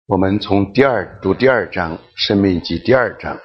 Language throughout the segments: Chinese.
我们从读第二章，申命记第二章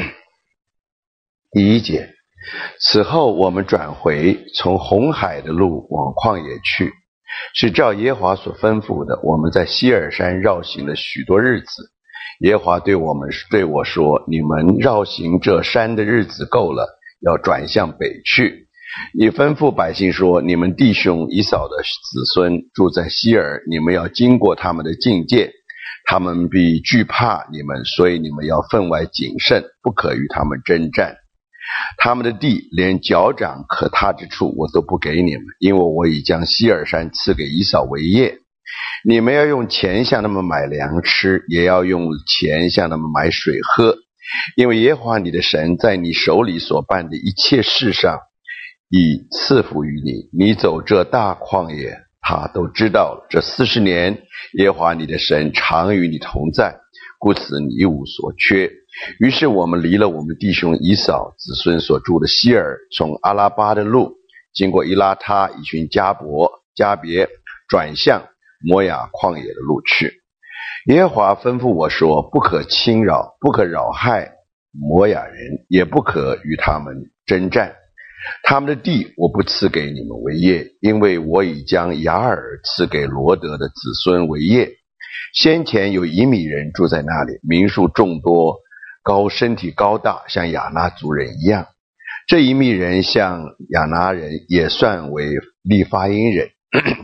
第一节。此后我们转回，从红海的路往旷野去，是照耶和华所吩咐的。我们在西尔山绕行了许多日子。耶和华对我说：你们绕行这山的日子够了，要转向北去。你吩咐百姓说：你们弟兄以扫的子孙住在西尔，你们要经过他们的境界，他们必惧怕你们，所以你们要分外谨慎，不可与他们征战。他们的地连脚掌可踏之处我都不给你们，因为我已将西尔山赐给以扫为业。你们要用钱向他们买粮吃，也要用钱向他们买水喝，因为耶和华你的神在你手里所办的一切事上已赐福于你。你走这大旷野，他都知道了。这40年，耶和华你的神常与你同在，故此你一无所缺。于是我们离了我们弟兄以扫子孙所住的西尔，从阿拉巴的路，经过伊拉他，以寻加别，转向摩亚旷野的路去。耶和华吩咐我说：不可侵扰，不可扰害摩亚人，也不可与他们征战。他们的地我不赐给你们为业，因为我已将雅尔赐给罗德的子孙为业。先前有以米人住在那里，民数众多，身体高大，像亚衲族人一样。这以米人像亚衲人，也算为利法因人。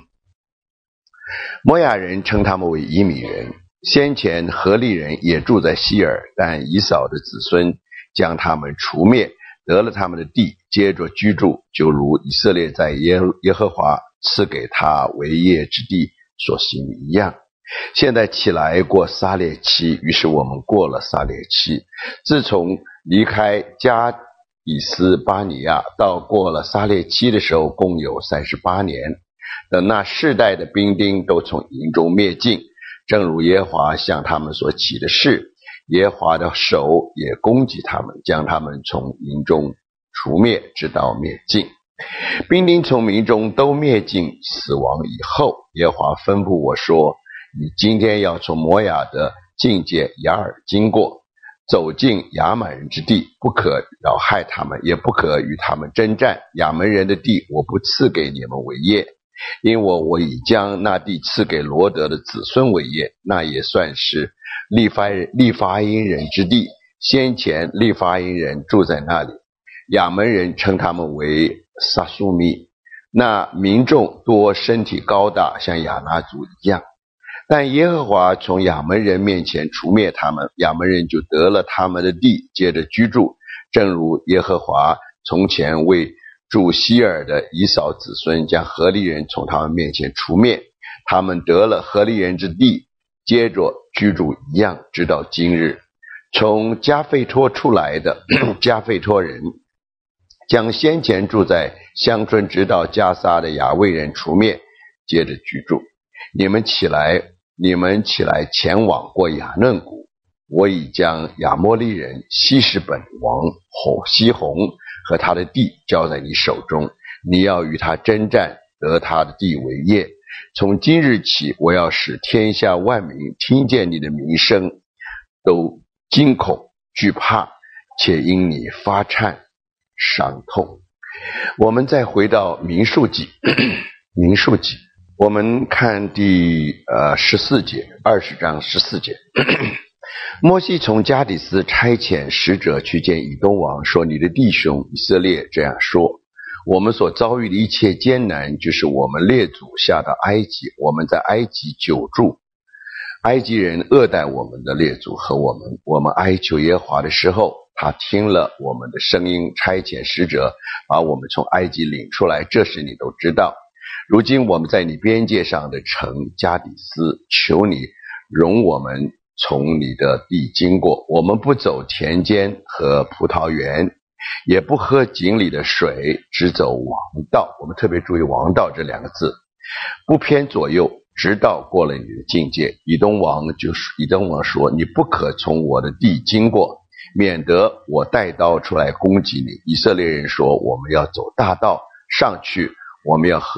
摩亚人称他们为以米人。先前何利人也住在西尔，但以扫的子孙将他们除灭，得了他们的地，接着居住，就如以色列在耶和华赐给他为业之地所行一样。现在起来过撒列期，于是我们过了撒列期。自从离开加底斯巴尼亚到过了撒列期的时候，共有38年。等那世代的兵丁都从营中灭尽，正如耶和华向他们所起的誓，耶和华的手也攻击他们，将他们从营中除灭，直到灭尽。兵丁从民中都灭尽死亡以后，耶和华吩咐我说：你今天要从摩亚的境界雅尔经过，走进亚满人之地，不可扰害他们，也不可与他们征战。亚门人的地我不赐给你们为业，因为我已将那地赐给罗德的子孙为业，那也算是利法因人之地。先前利法因人住在那里，亚门人称他们为撒苏米。那民众多，身体高大，像亚衲族一样。但耶和华从亚门人面前除灭他们，亚门人就得了他们的地，接着居住，正如耶和华从前为住西尔的以扫子孙将何利人从他们面前除灭，他们得了何利人之地，接着居住一样，直到今日。从加费托出来的加费托人将先前住在乡村直到加撒的亚卫人除灭，接着居住。你们起来前往过雅嫩谷，我已将亚摩利人希实本王西宏和他的地交在你手中，你要与他征战，得他的地为业。从今日起，我要使天下万民听见你的名声，都惊恐惧怕，且因你发颤伤痛。我们再回到民数记我们看第14节，20章14节。摩西从加底斯差遣使者去见以东王，说：你的弟兄以色列这样说，我们所遭遇的一切艰难，就是我们列祖下到埃及，我们在埃及久住，埃及人恶待我们的列祖和我们哀求耶和华的时候，他听了我们的声音，差遣使者把我们从埃及领出来，这事你都知道。如今我们在你边界上的城加底斯，求你容我们从你的地经过，我们不走田间和葡萄园，也不喝井里的水，只走王道。我们特别注意王道这两个字，不偏左右，直到过了你的境界。以东王说：你不可从我的地经过，免得我带刀出来攻击你。以色列人说：我们要走大道上去，我们要和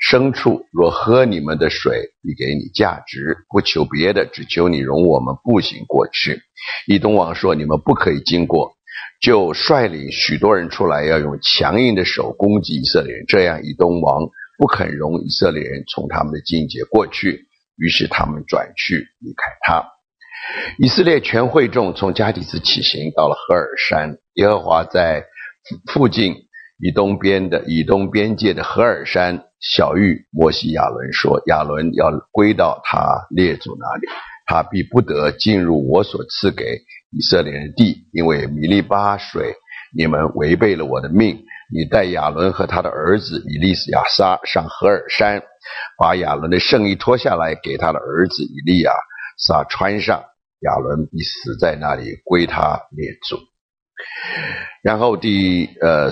牲畜若喝你们的水，必给你价值，不求别的，只求你容我们步行过去。以东王说，你们不可以经过，就率领许多人出来，要用强硬的手攻击以色列人。这样以东王不肯容以色列人从他们的境界过去，于是他们转去离开他。以色列全会众从加底斯起行，到了何珥山。耶和华在附近以东边界的何珥山晓谕摩西亚伦说，亚伦要归到他列祖那里，他必不得进入我所赐给以色列人的地，因为米利巴水你们违背了我的命。你带亚伦和他的儿子以利亚撒上何珥山，把亚伦的圣衣脱下来，给他的儿子以利亚撒穿上，亚伦必死在那里，归他列祖。然后第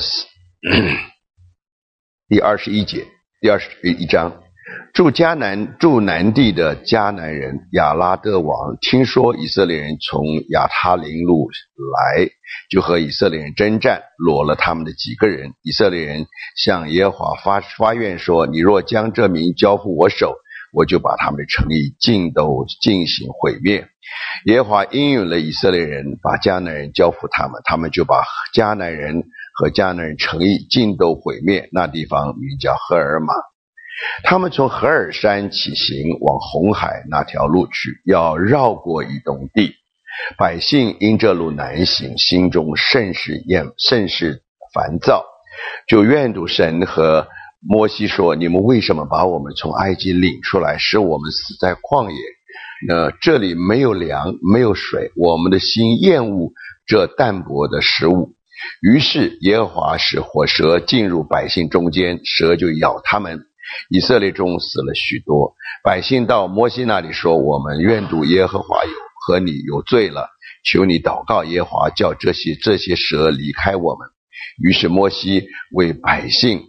21节，第21章，住南地的迦南人亚拉德王听说以色列人从亚他林路来，就和以色列人征战，裸了他们的几个人。以色列人向耶和华发愿说，你若将这民交付我手，我就把他们的城邑尽都进行毁灭。耶和华应允了以色列人，把迦南人交付他们，他们就把迦南人和迦南人城邑尽都毁灭。那地方名叫赫尔玛。他们从何珥山起行，往红海那条路去，要绕过以东地。百姓因这路难行，心中甚是烦躁，就怨妒神和摩西说，你们为什么把我们从埃及领出来，使我们死在旷野？这里没有粮，没有水，我们的心厌恶这淡薄的食物。于是耶和华使火蛇进入百姓中间，蛇就咬他们，以色列中死了许多。百姓到摩西那里说，我们怨妒耶和华和你有罪了，求你祷告耶和华，叫这些蛇离开我们。于是摩西为百姓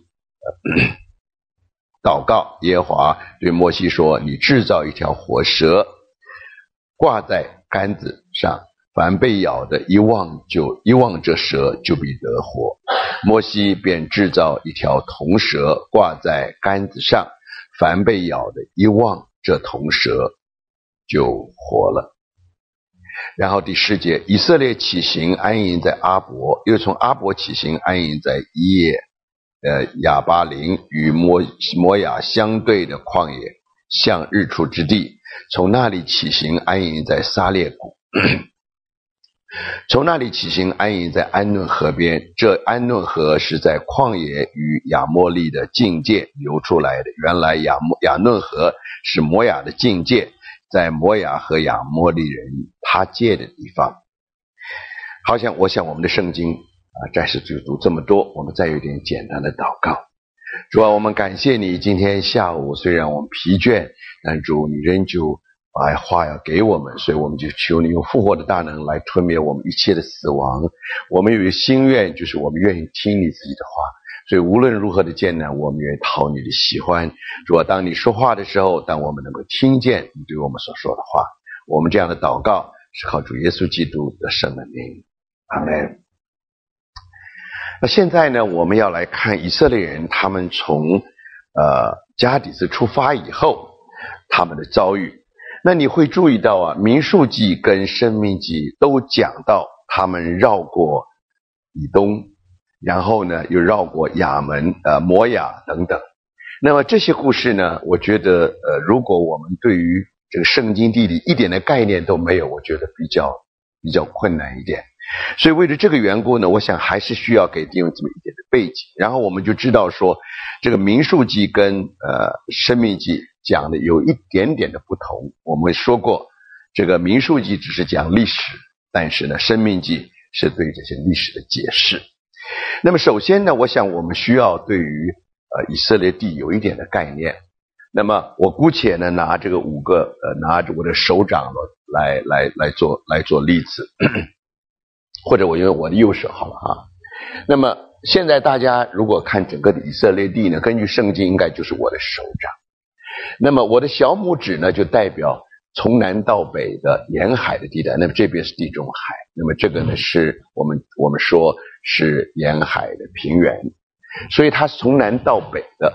祷告，耶和华对摩西说，你制造一条活蛇，挂在杆子上，凡被咬的一望这蛇，就必得活。摩西便制造一条铜蛇，挂在杆子上，凡被咬的一望这铜蛇，就活了。然后第10节，以色列起行安营在阿伯，又从阿伯起行安营在亚巴林，与摩亚相对的旷野，向日出之地。从那里起行安营在撒列谷，从那里起行安营在安嫩河边。这安嫩河是在旷野与亚摩利的境界流出来的。原来亚嫩河是摩亚的境界，在摩亚和亚摩利人他界的地方。我想我们的圣经暂时就读这么多，我们再有一点简单的祷告。主啊，我们感谢你，今天下午虽然我们疲倦，但主你仍旧把话要给我们，所以我们就求你用复活的大能来吞灭我们一切的死亡。我们有一个心愿，就是我们愿意听你自己的话，所以无论如何的艰难，我们愿意讨你的喜欢。主啊，当你说话的时候，当我们能够听见你对我们所说的话，我们这样的祷告是靠主耶稣基督的圣的名，阿们。那现在呢，我们要来看以色列人他们从加底斯出发以后他们的遭遇。那你会注意到民数记跟申命记都讲到他们绕过以东，然后呢又绕过亚门、摩亚等等。那么这些故事呢，我觉得如果我们对于这个圣经地理一点的概念都没有，我觉得比较困难一点。所以为了这个缘故呢，我想还是需要给弟兄这么一点的背景，然后我们就知道说这个民数记跟申命记讲的有一点点的不同。我们说过这个民数记只是讲历史，但是呢申命记是对这些历史的解释。那么首先呢，我想我们需要对于以色列地有一点的概念。那么我姑且呢拿这个5个拿着我的手掌来做例子，或者我用我的右手好了那么现在大家如果看整个的以色列地呢，根据圣经应该就是我的手掌。那么我的小拇指呢就代表从南到北的沿海的地带，那么这边是地中海，那么这个呢是我们说是沿海的平原，所以它是从南到北的。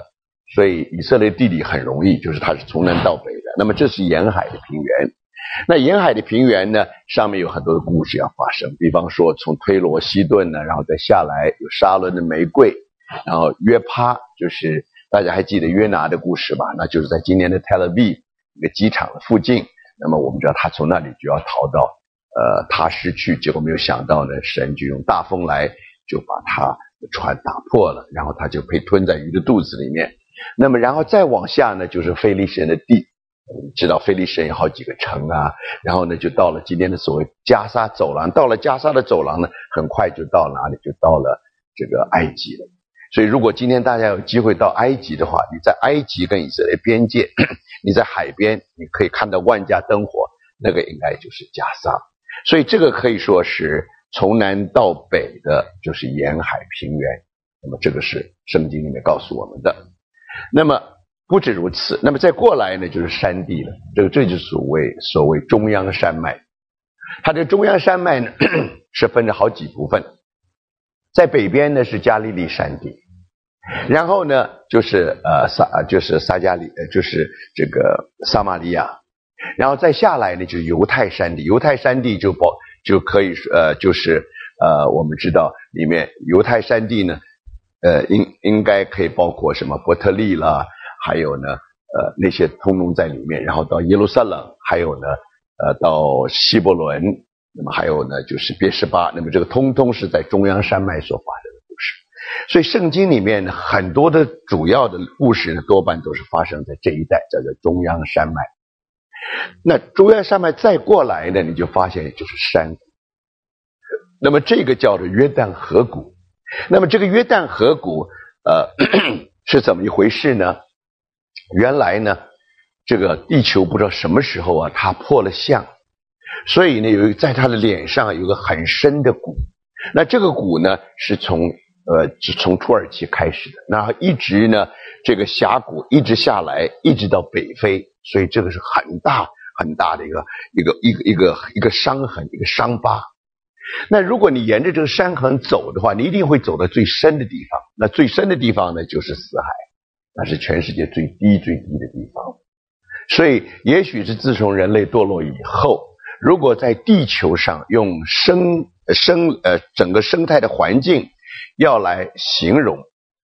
所以以色列地理很容易，就是它是从南到北的。那么这是沿海的平原。那沿海的平原呢，上面有很多的故事要发生，比方说从推罗西顿呢，然后再下来有沙伦的玫瑰，然后约帕，就是大家还记得约拿的故事吧？那就是在今年的 Tel Aviv 一个机场的附近。那么我们知道他从那里就要逃到他失去，结果没有想到呢，神就用大风来就把他的船打破了，然后他就被吞在鱼的肚子里面。那么然后再往下呢，就是非利士人的地，知道非利士人有好几个城啊，然后呢就到了今天的所谓加沙走廊，到了加沙的走廊呢，很快就到哪里？就到了这个埃及了。所以如果今天大家有机会到埃及的话，你在埃及跟以色列边界，你在海边你可以看到万家灯火，那个应该就是加沙。所以这个可以说是从南到北的就是沿海平原，那么这个是圣经里面告诉我们的。那么不止如此，那么再过来呢就是山地了，这就是所谓中央山脉。它的中央山脉呢是分着好几部分，在北边呢是加利利山地，然后呢就是撒加利就是这个撒玛利亚，然后再下来呢就是犹太山地，犹太山地就可以我们知道里面犹太山地呢应该可以包括什么伯特利啦，还有呢那些通通在里面，然后到耶路撒冷，还有呢到希伯伦，那么还有呢就是别是巴，那么这个通通是在中央山脉所发生的故事。所以圣经里面呢很多的主要的故事呢多半都是发生在这一带，叫做中央山脉。那中央山脉再过来呢，你就发现就是山谷，那么这个叫做约旦河谷。那么这个约旦河谷是怎么一回事呢？原来呢这个地球不知道什么时候啊它破了相，所以呢在它的脸上有个很深的谷，那这个谷呢是从土耳其开始的，然后一直呢这个峡谷一直下来，一直到北非，所以这个是很大很大的一个伤痕，一个伤疤。那如果你沿着这个山痕走的话，你一定会走到最深的地方，那最深的地方呢就是死海，那是全世界最低的地方。所以也许是自从人类堕落以后，如果在地球上用整个生态的环境要来形容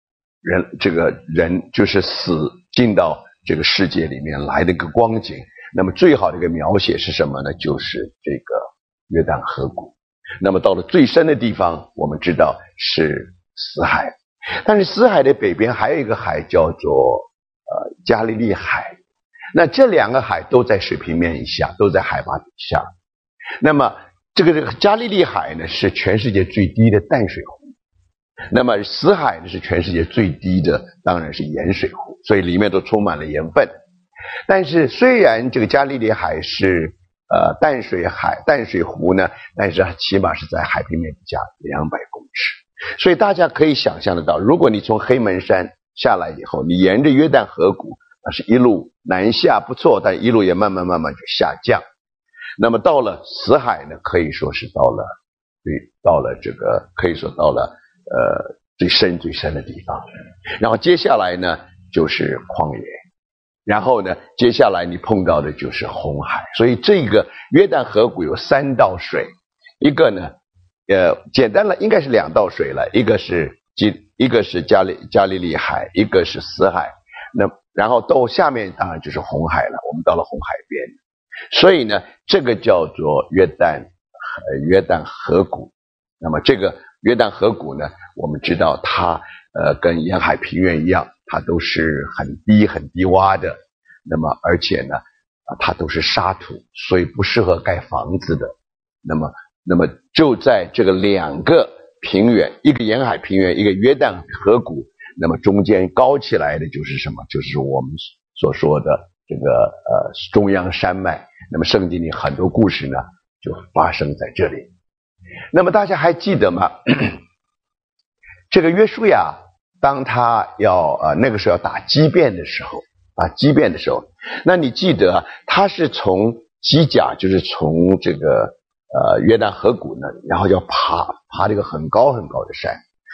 人就是死进到这个世界里面来的一个光景，那么最好的一个描写是什么呢？就是这个约旦河谷。那么到了最深的地方，我们知道是死海，但是死海的北边还有一个海叫做加利利海。那这两个海都在水平面以下，都在海拔底下。那么这个加利利海呢是全世界最低的淡水湖，那么死海呢是全世界最低的当然是盐水湖，所以里面都充满了盐分。但是虽然这个加利利海是淡水湖呢，但是起码是在海平面底下200公尺。所以大家可以想象得到，如果你从黑门山下来以后，你沿着约旦河谷，那是一路南下不错，但一路也慢慢就下降。那么到了死海呢，可以说是到了这个可以说到了最深的地方。然后接下来呢就是旷野，然后呢接下来你碰到的就是红海。所以这个约旦河谷有3道水，一个呢简单了应该是2道水了，一个是加利利海，一个是死海。那然后到下面当然就是红海了，我们到了红海边。所以呢这个叫做约旦河谷。那么这个约旦河谷呢，我们知道它跟沿海平原一样，它都是很低洼的，那么而且呢它都是沙土，所以不适合盖房子的。那么就在这个2个平原，一个沿海平原，一个约旦河谷，那么中间高起来的就是什么？就是我们所说的这个中央山脉。那么圣经里很多故事呢就发生在这里。那么大家还记得吗？这个约书亚当他那个时候要打基遍的时候，那你记得他是从基甲，就是从这个约旦河谷那里，然后要爬这个很高的山。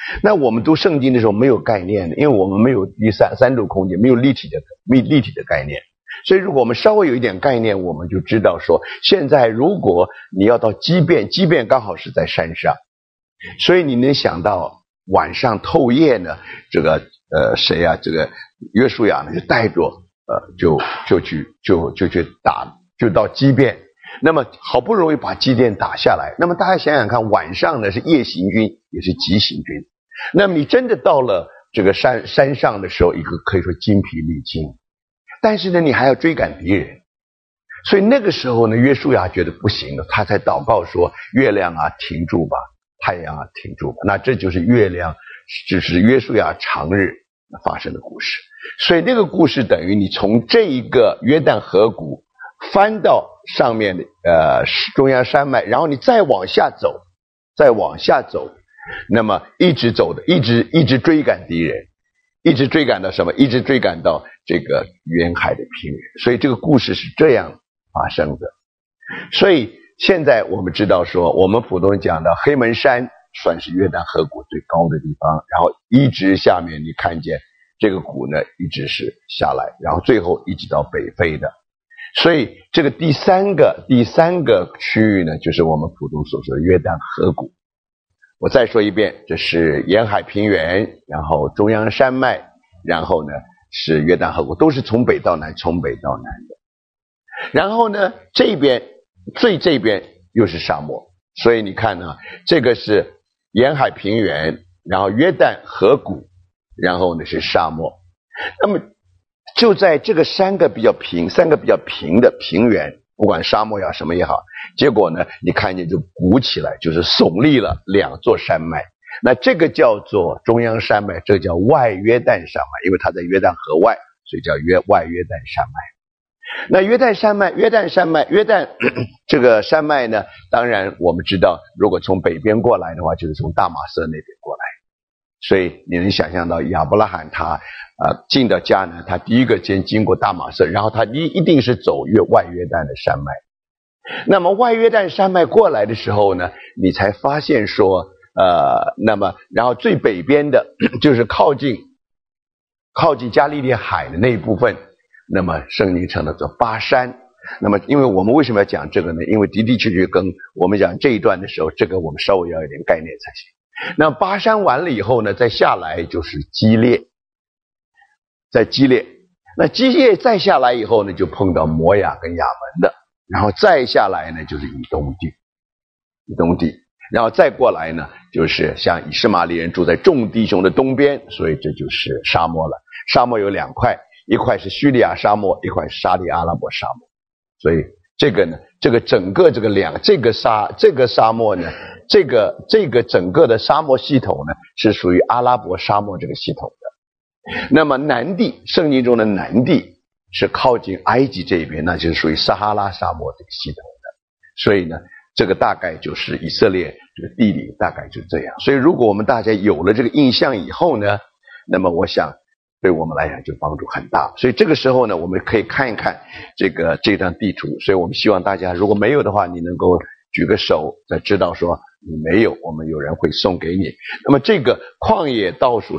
那我们读圣经的时候没有概念的，因为我们没有第三度空间，没有立体的概念。所以如果我们稍微有一点概念，我们就知道说，现在如果你要到基遍刚好是在山上，所以你能想到晚上透夜呢，这个谁啊，这个约书亚呢就带着就去打，就到基遍。那么好不容易把基甸打下来，那么大家想想看，晚上呢是夜行军，也是急行军。那么你真的到了这个山上的时候，一个可以说精疲力尽，但是呢你还要追赶敌人，所以那个时候呢约书亚觉得不行了，他才祷告说，月亮啊停住吧，太阳啊停住吧。那这就是就是约书亚长日发生的故事。所以那个故事等于你从这一个约旦河谷翻到上面的中央山脉，然后你再往下走，那么一直走的，一直追赶敌人，一直追赶到什么？一直追赶到这个远海的平原。所以这个故事是这样发生的。所以现在我们知道说，我们普通讲的黑门山算是约旦河谷最高的地方，然后一直下面你看见这个谷呢一直是下来，然后最后一直到北非的。所以这个第三个区域呢，就是我们普通所说的约旦河谷。我再说一遍，这是沿海平原，然后中央山脉，然后呢是约旦河谷，都是从北到南的。然后呢这边又是沙漠，所以你看呢，这个是沿海平原，然后约旦河谷，然后呢是沙漠。那么就在这个三个比较平的平原，不管沙漠呀什么也好，结果呢你看见就鼓起来，就是耸立了两座山脉。那这个叫做中央山脉，这个叫外约旦山脉，因为它在约旦河外，所以叫外约旦山脉。那约旦这个山脉呢，当然我们知道，如果从北边过来的话，就是从大马色那边过来。所以你能想象到亚伯拉罕他进到迦南，他第一个先经过大马色，然后他一定是走外约旦的山脉。那么外约旦山脉过来的时候呢，你才发现说那么然后最北边的就是靠近加利利海的那一部分，那么圣经称的叫巴山。那么因为我们为什么要讲这个呢？因为的确跟我们讲这一段的时候，这个我们稍微要有点概念才行。那巴山完了以后呢，再下来就是基列，那基列再下来以后呢，就碰到摩亚跟亚门的，然后再下来呢就是以东地，然后再过来呢就是像以实玛利人住在众弟兄的东边，所以这就是沙漠了。沙漠有两块，一块是叙利亚沙漠，一块是沙地阿拉伯沙漠。所以这个呢，这个整个这个沙漠呢，这个整个的沙漠系统呢，是属于阿拉伯沙漠这个系统的。那么南地，圣经中的南地是靠近埃及这边，那就是属于撒哈拉沙漠这个系统的。所以呢，这个大概就是以色列这个地理大概就这样。所以如果我们大家有了这个印象以后呢，那么我想对我们来讲就帮助很大。所以这个时候呢，我们可以看一看这张地图。所以我们希望大家如果没有的话，你能够举个手，再知道说你没有，我们有人会送给你。那么这个旷野倒数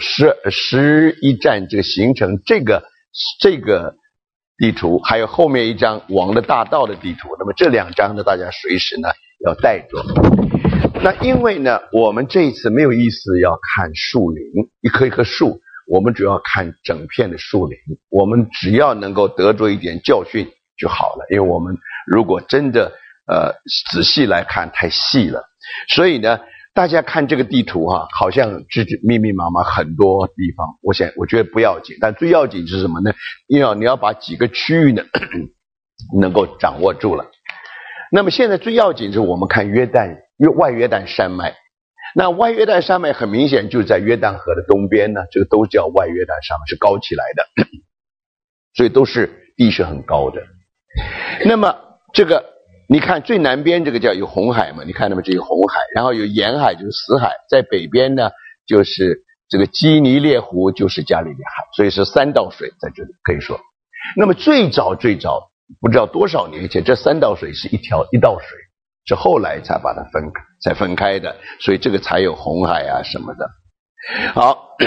11站这个行程，这个地图，还有后面一张王的大道的地图，那么这两张呢，大家随时呢要带着。那因为呢，我们这一次没有意思要看树林，一棵一棵树，我们主要看整片的树林，我们只要能够得着一点教训就好了。因为我们如果真的仔细来看太细了，所以呢大家看这个地图好像密密麻麻很多地方，我觉得不要紧，但最要紧是什么呢？你要把几个区域呢能够掌握住了。那么现在最要紧是我们看外约旦山脉。那外约旦山脉很明显就在约旦河的东边呢，这个都叫外约旦山脉，是高起来的，所以都是地势很高的。那么这个你看最南边这个叫有红海嘛，你看那么这个红海，然后有沿海就是死海，在北边呢就是这个基尼列湖，就是加利利海，所以是三道水在这里可以说。那么最早不知道多少年前，这三道水是一道水，是后来才把它分开的，所以这个才有红海啊什么的。 好，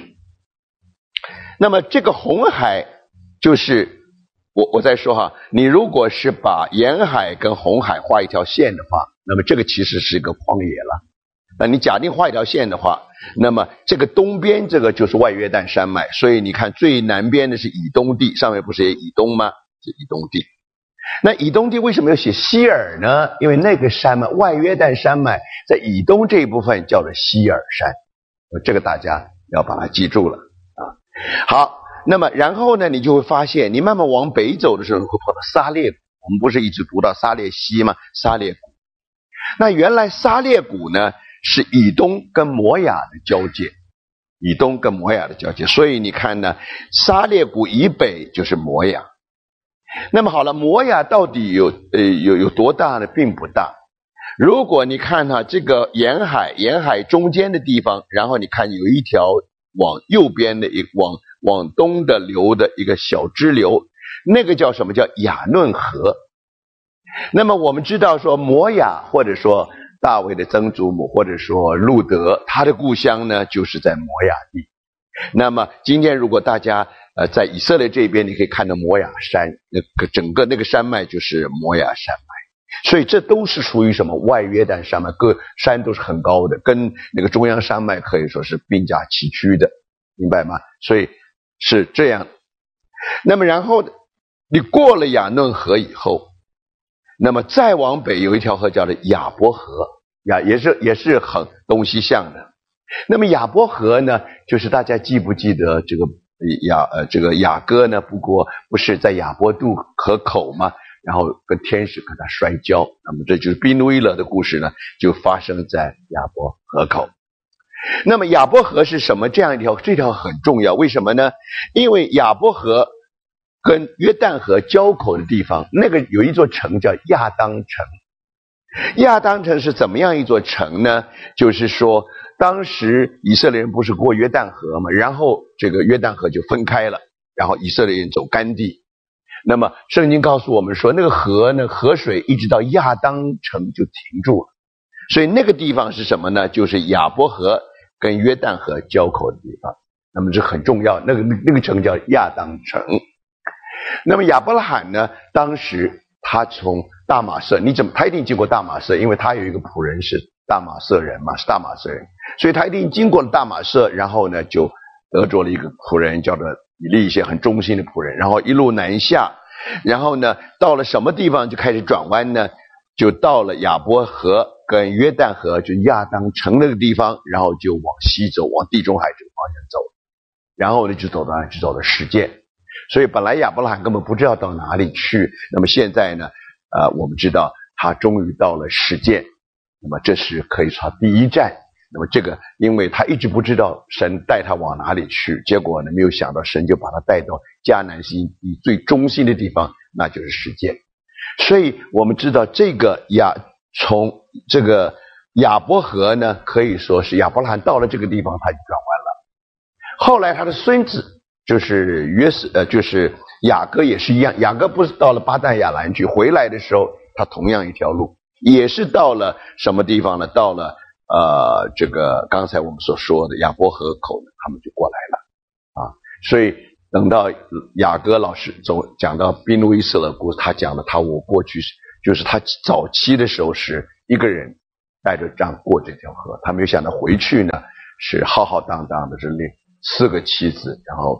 那么这个红海就是我再说哈，你如果是把沿海跟红海画一条线的话，那么这个其实是一个荒野了。那你假定画一条线的话，那么这个东边这个就是外约旦山脉，所以你看最南边的是以东地，上面不是也以东吗？是以东地。那以东地为什么要写希尔呢？因为那个山脉外约旦山脉在以东这一部分叫做希尔山，这个大家要把它记住了啊。好，那么然后呢，你就会发现你慢慢往北走的时候会碰到沙列谷，我们不是一直读到沙列西吗？沙列谷。那原来沙列谷呢是以东跟摩亚的交界，以东跟摩亚的交界，所以你看呢，沙列谷以北就是摩亚。那么好了，摩亚到底有多大呢？并不大。如果你看这个沿海中间的地方，然后你看有一条往右边的往东的流的一个小支流，那个叫什么？叫雅嫩河。那么我们知道说摩亚或者说大卫的曾祖母或者说路德，他的故乡呢就是在摩亚地。那么今天如果大家在以色列这边，你可以看到摩亚山，那个整个那个山脉就是摩亚山脉，所以这都是属于什么外约旦山脉，各山都是很高的，跟那个中央山脉可以说是并驾齐驱的，明白吗？所以是这样。那么然后你过了雅嫩河以后，那么再往北有一条河叫做雅伯河，也是很东西向的。那么雅伯河呢，就是大家记不记得这个雅歌呢？不是在雅伯渡河口吗？然后跟天使跟他摔跤，那么这就是宾努伊勒的故事呢，就发生在雅伯河口。那么雅伯河是什么？这条很重要，为什么呢？因为雅伯河跟约旦河交口的地方，那个有一座城叫亚当城。亚当城是怎么样一座城呢？就是说当时以色列人不是过约旦河吗？然后这个约旦河就分开了，然后以色列人走干地。那么圣经告诉我们说，那个河呢，河水一直到亚当城就停住了，所以那个地方是什么呢？就是雅伯河跟约旦河交口的地方。那么这很重要，那个城叫亚当城。那么亚伯拉罕呢，当时他从大马色，他一定经过大马色，因为他有一个仆人是大马色人嘛，是大马色人，所以他一定经过了大马色，然后呢就得着了一个仆人叫做以利谢，很忠心的仆人，然后一路南下，然后呢到了什么地方就开始转弯呢？就到了雅伯河跟约旦河，就亚当城那个地方，然后就往西走，往地中海这个方向走，然后呢就走到示剑。所以本来亚伯拉罕根本不知道到哪里去，那么现在呢我们知道他终于到了示剑，那么这是可以说第一站。那么这个因为他一直不知道神带他往哪里去，结果呢没有想到神就把他带到迦南地最中心的地方，那就是示剑。所以我们知道从这个雅伯河呢，可以说是亚伯拉罕到了这个地方他就转弯了。后来他的孙子就是就是雅各也是一样，雅各不是到了巴旦亚兰去，回来的时候他同样一条路，也是到了什么地方呢？到了这个刚才我们所说的雅伯河口呢，他们就过来了啊。所以等到雅各老师讲到宾路易斯的故事，他讲了我过去就是他早期的时候是一个人带着杖过这条河，他没有想到回去呢是浩浩荡荡的，是4个妻子，然后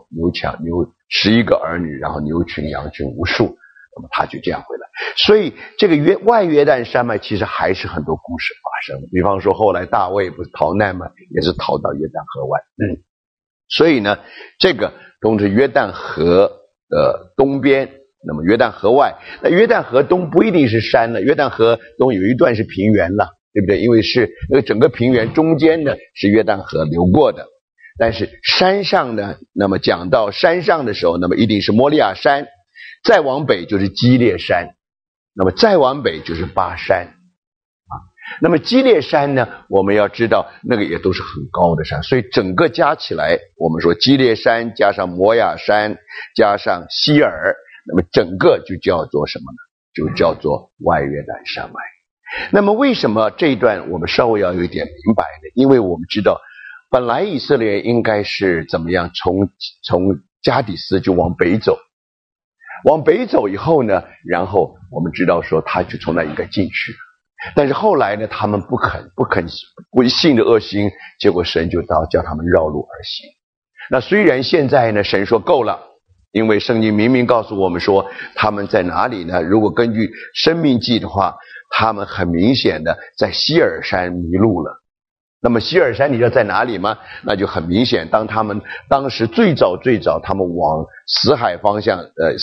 11个儿女，然后牛群羊群无数，那么他就这样回来。所以这个外约旦山脉其实还是很多故事发生的，比方说后来大卫不是逃难吗？也是逃到约旦河湾。所以呢这个都是约旦河的东边。那么约旦河外，那约旦河东不一定是山了，约旦河东有一段是平原了，对不对？因为是那个整个平原中间呢是约旦河流过的。但是山上呢，那么讲到山上的时候，那么一定是摩利亚山，再往北就是基列山，那么再往北就是巴山啊。那么基列山呢，我们要知道那个也都是很高的山，所以整个加起来，我们说基列山加上摩亚山加上希尔，那么整个就叫做什么呢？就叫做外约旦山脉。那么为什么这一段我们稍微要有一点明白呢？因为我们知道本来以色列应该是怎么样，从加底斯就往北走，往北走以后呢，然后我们知道说他就从那应该进去，但是后来呢，他们不信的恶心，结果神就叫他们绕路而行。那虽然现在呢，神说够了，因为圣经明明告诉我们说他们在哪里呢？如果根据申命记的话，他们很明显的在西尔山迷路了。那么西尔山你知道在哪里吗？那就很明显，当他们当时最早他们往红海方向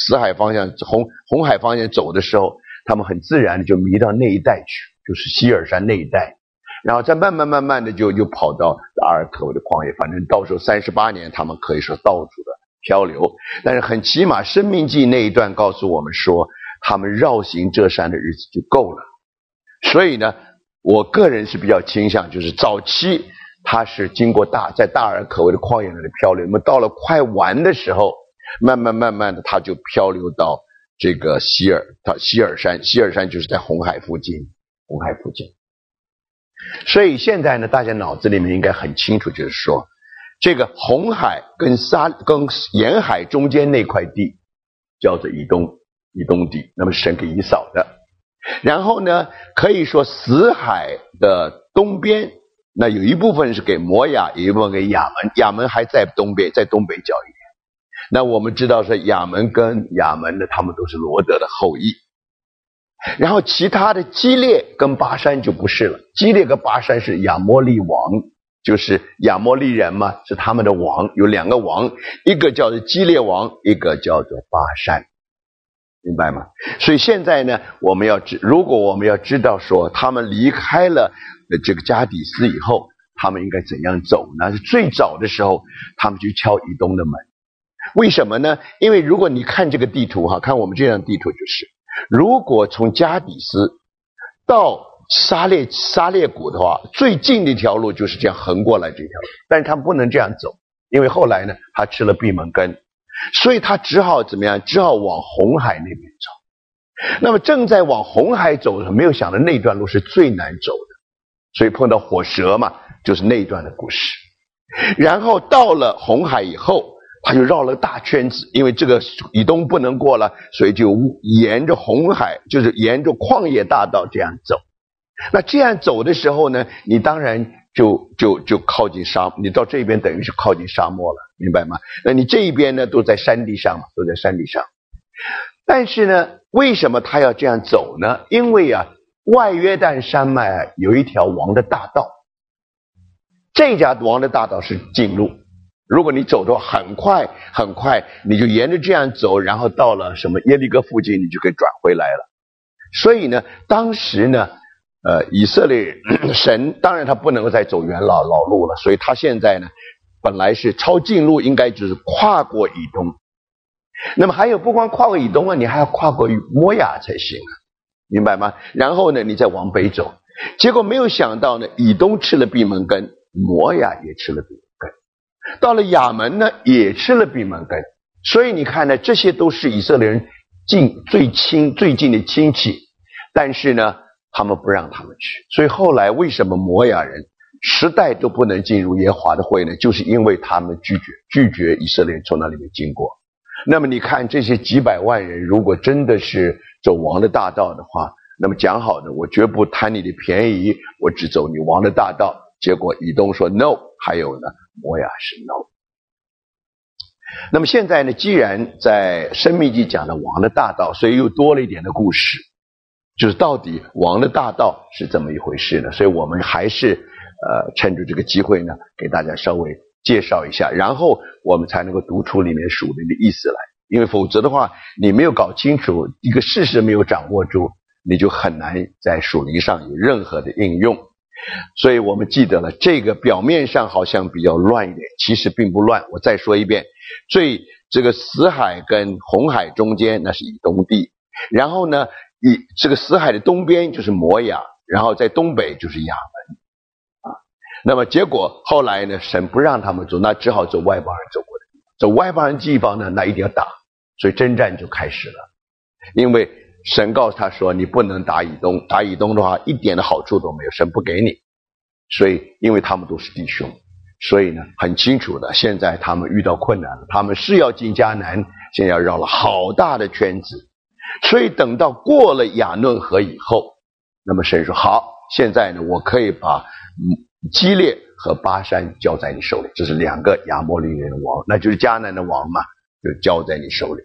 走的时候，他们很自然的就迷到那一带去，就是西尔山那一带，然后再慢慢的就跑到阿尔可的旷野，反正到时候38年他们可以说到处的漂流。但是很起码申命记那一段告诉我们说，他们绕行这山的日子就够了。所以呢，我个人是比较倾向，就是早期他是经过在大而可畏的旷野那里漂流，那么到了快完的时候，慢慢的他就漂流到这个西尔山，西尔山就是在红海附近。所以现在呢，大家脑子里面应该很清楚，就是说这个红海跟沿海中间那块地叫做以东地，那么神给以扫的。然后呢，可以说死海的东边，那有一部分是给摩亚，有一部分给亚门，亚门还在东边，在东北角一点。那我们知道说亚门呢，他们都是罗德的后裔。然后其他的基列跟巴珊就不是了，基列跟巴珊是亚摩利王，就是亚摩利人嘛，是他们的王，有2个王，一个叫做基列王，一个叫做巴珊，明白吗？所以现在呢，如果我们要知道说他们离开了这个加底斯以后，他们应该怎样走呢？是最早的时候他们去敲以东的门。为什么呢？因为如果你看这个地图看我们这张地图，就是如果从加底斯到沙列谷的话，最近的一条路就是这样横过来这条路，但是他们不能这样走，因为后来呢他吃了闭门羹，所以他只好怎么样？只好往红海那边走。那么正在往红海走的时候，没有想到那段路是最难走的，所以碰到火蛇嘛，就是那一段的故事。然后到了红海以后，他就绕了大圈子，因为这个以东不能过了，所以就沿着红海，就是沿着旷野大道这样走。那这样走的时候呢，你当然就靠近你到这边等于是靠近沙漠了，明白吗？那你这一边呢都在山地上嘛，都在山地上。但是呢，为什么他要这样走呢？因为外约旦山脉有一条王的大道，这家王的大道是近路，如果你走的很快，你就沿着这样走，然后到了什么耶利哥附近，你就可以转回来了。所以呢，当时呢以色列神当然他不能够再走原老路了，所以他现在呢本来是抄近路，应该就是跨过以东。那么还有不光跨过以东你还要跨过摩亚才行明白吗？然后呢你再往北走，结果没有想到呢，以东吃了闭门羹，摩亚也吃了闭门羹，到了亚门呢也吃了闭门羹。所以你看呢，这些都是以色列人最近的亲戚，但是呢他们不让他们去。所以后来为什么摩亚人10代都不能进入耶和华的会呢？就是因为他们拒绝以色列人从那里面经过。那么你看这些几百万人，如果真的是走王的大道的话，那么讲好的，我绝不贪你的便宜，我只走你王的大道。结果以东说 no， 还有呢摩亚是 no。 那么现在呢，既然在申命记讲的王的大道，所以又多了一点的故事，就是到底王的大道是怎么一回事呢？所以我们还是趁着这个机会呢，给大家稍微介绍一下，然后我们才能够读出里面属灵的意思来。因为否则的话，你没有搞清楚，一个事实没有掌握住，你就很难在属灵上有任何的应用。所以我们记得了，这个表面上好像比较乱一点，其实并不乱。我再说一遍，这个死海跟红海中间那是以东地，然后呢这个死海的东边就是摩亚，然后在东北就是亚门那么结果后来呢，神不让他们走，那只好走外邦人走过的地方。走外邦人地方呢，那一定要打，所以征战就开始了。因为神告诉他说，你不能打以东，打以东的话一点的好处都没有，神不给你。所以因为他们都是弟兄， 所以呢，很清楚的，现在他们遇到困难了，他们是要进迦南，现在要绕了好大的圈子。所以等到过了亚嫩河以后，那么神说好，现在呢，我可以把基列和巴珊交在你手里，这是2个亚摩利人的王，那就是迦南的王嘛，就交在你手里。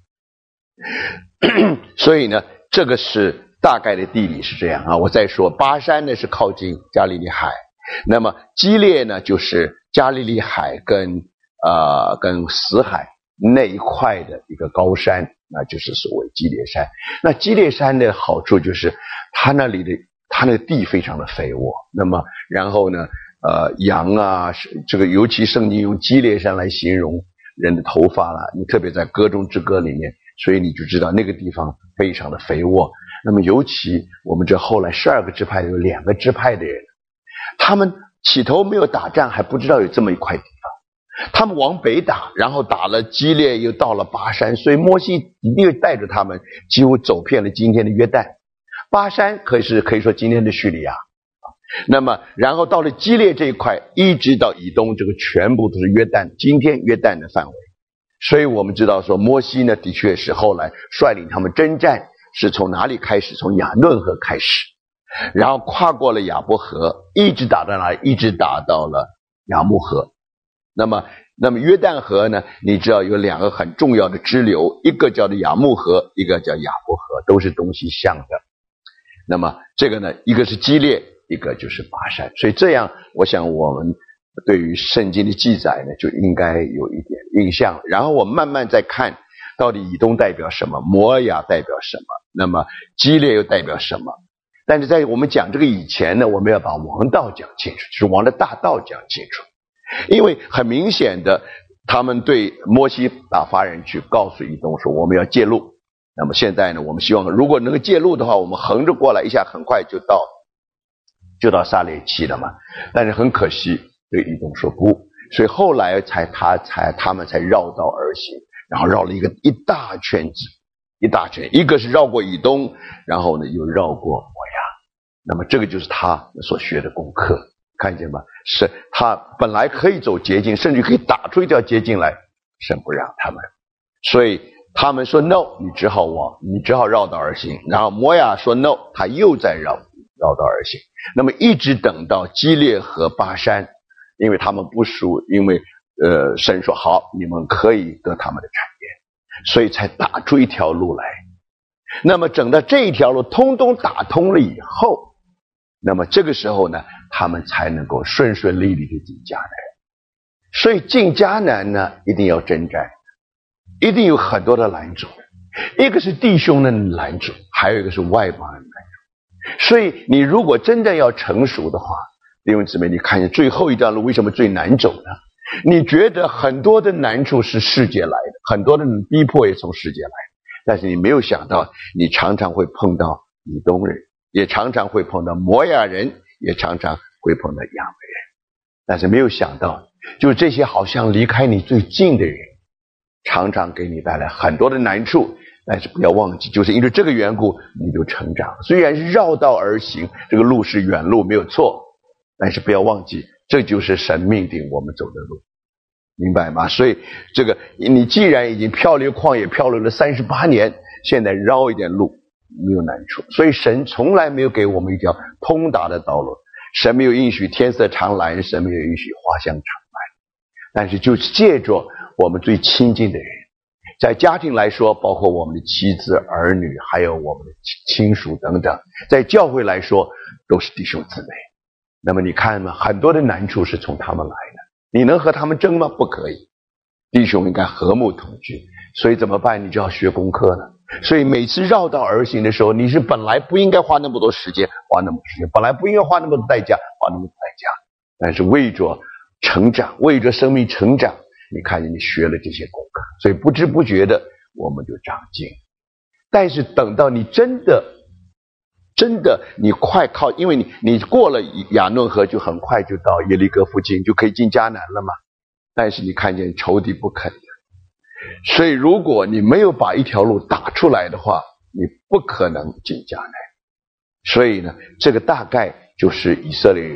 所以呢，这个是大概的地理是这样啊。我再说，巴珊呢是靠近加利利海，那么基列呢就是加利利海跟死海那一块的一个高山，那就是所谓基列山。那基列山的好处就是它那个地非常的肥沃，那么然后呢羊啊，这个尤其圣经用基列山来形容人的头发啦，你特别在歌中之歌里面，所以你就知道那个地方非常的肥沃。那么尤其我们这后来12个支派有2个支派的人，他们起头没有打仗，还不知道有这么一块地方，他们往北打，然后打了基列，又到了巴珊，所以摩西一定带着他们几乎走遍了今天的约旦。巴珊可以说今天的叙利亚，那么然后到了基列这一块，一直到以东，这个全部都是约旦，今天约旦的范围。所以我们知道说，摩西呢的确是后来率领他们征战，是从哪里开始？从亚嫩河开始，然后跨过了亚伯河，一直打到哪里？一直打到了亚木河。那么约旦河呢，你知道有2个很重要的支流，一个叫做亚木河，一个叫亚伯河，都是东西向的。那么这个呢，一个是基列，一个就是巴珊。所以这样我想我们对于圣经的记载呢，就应该有一点印象。然后我们慢慢再看到底以东代表什么，摩押代表什么，那么基列又代表什么。但是在我们讲这个以前呢，我们要把王道讲清楚，就是王的大道讲清楚。因为很明显的，他们对摩西发人去告诉以东说我们要借路。那么现在呢，我们希望如果能够借路的话，我们横着过来一下，很快就到撒烈七了嘛。但是很可惜，对以东说不，所以后来他们才绕道而行，然后绕了一大圈子，一个是绕过以东，然后呢又绕过摩押。那么这个就是他所学的功课，看见吗？是他本来可以走捷径，甚至可以打出一条捷径来，神不让他们，所以他们说 no， 你只好绕道而行。然后摩押说 no， 他又在绕道而行。那么一直等到基列和巴珊，因为他们不输，因为神说好，你们可以得他们的产业，所以才打出一条路来。那么等到这一条路通通打通了以后，那么这个时候呢，他们才能够顺顺利利的进迦南。所以进迦南呢，一定要征战，一定有很多的拦阻，一个是弟兄的拦阻，还有一个是外邦人的拦阻。所以你如果真的要成熟的话，弟兄姊妹，你看见最后一段路为什么最难走呢？你觉得很多的难处是世界来的，很多的逼迫也从世界来的，但是你没有想到，你常常会碰到以东人，也常常会碰到摩押人，也常常会碰到亚捫人，但是没有想到，就这些好像离开你最近的人，常常给你带来很多的难处。但是不要忘记，就是因为这个缘故，你就成长。虽然是绕道而行，这个路是远路没有错，但是不要忘记，这就是神命定我们走的路，明白吗？所以这个你既然已经漂流旷野漂流了38年，现在绕一点路没有难处。所以神从来没有给我们一条通达的道路，神没有允许天色常蓝，神没有允许花香常漫，但是就是借着我们最亲近的人，在家庭来说，包括我们的妻子儿女，还有我们的亲属等等，在教会来说都是弟兄姊妹。那么你看嘛，很多的难处是从他们来的，你能和他们争吗？不可以。弟兄应该和睦同居，所以怎么办？你就要学功课了。所以每次绕道而行的时候，你是本来不应该花那么多时间，本来不应该花那么多代价，花那么多代价，但是为着成长，为着生命成长，你看见你学了这些功课，所以不知不觉的我们就长进。但是等到你真的你快靠，因为你过了亚嫩河，就很快就到耶利哥附近，就可以进迦南了嘛。但是你看见仇敌不肯的，所以如果你没有把一条路打出来的话，你不可能进迦南。所以呢，这个大概就是以色列人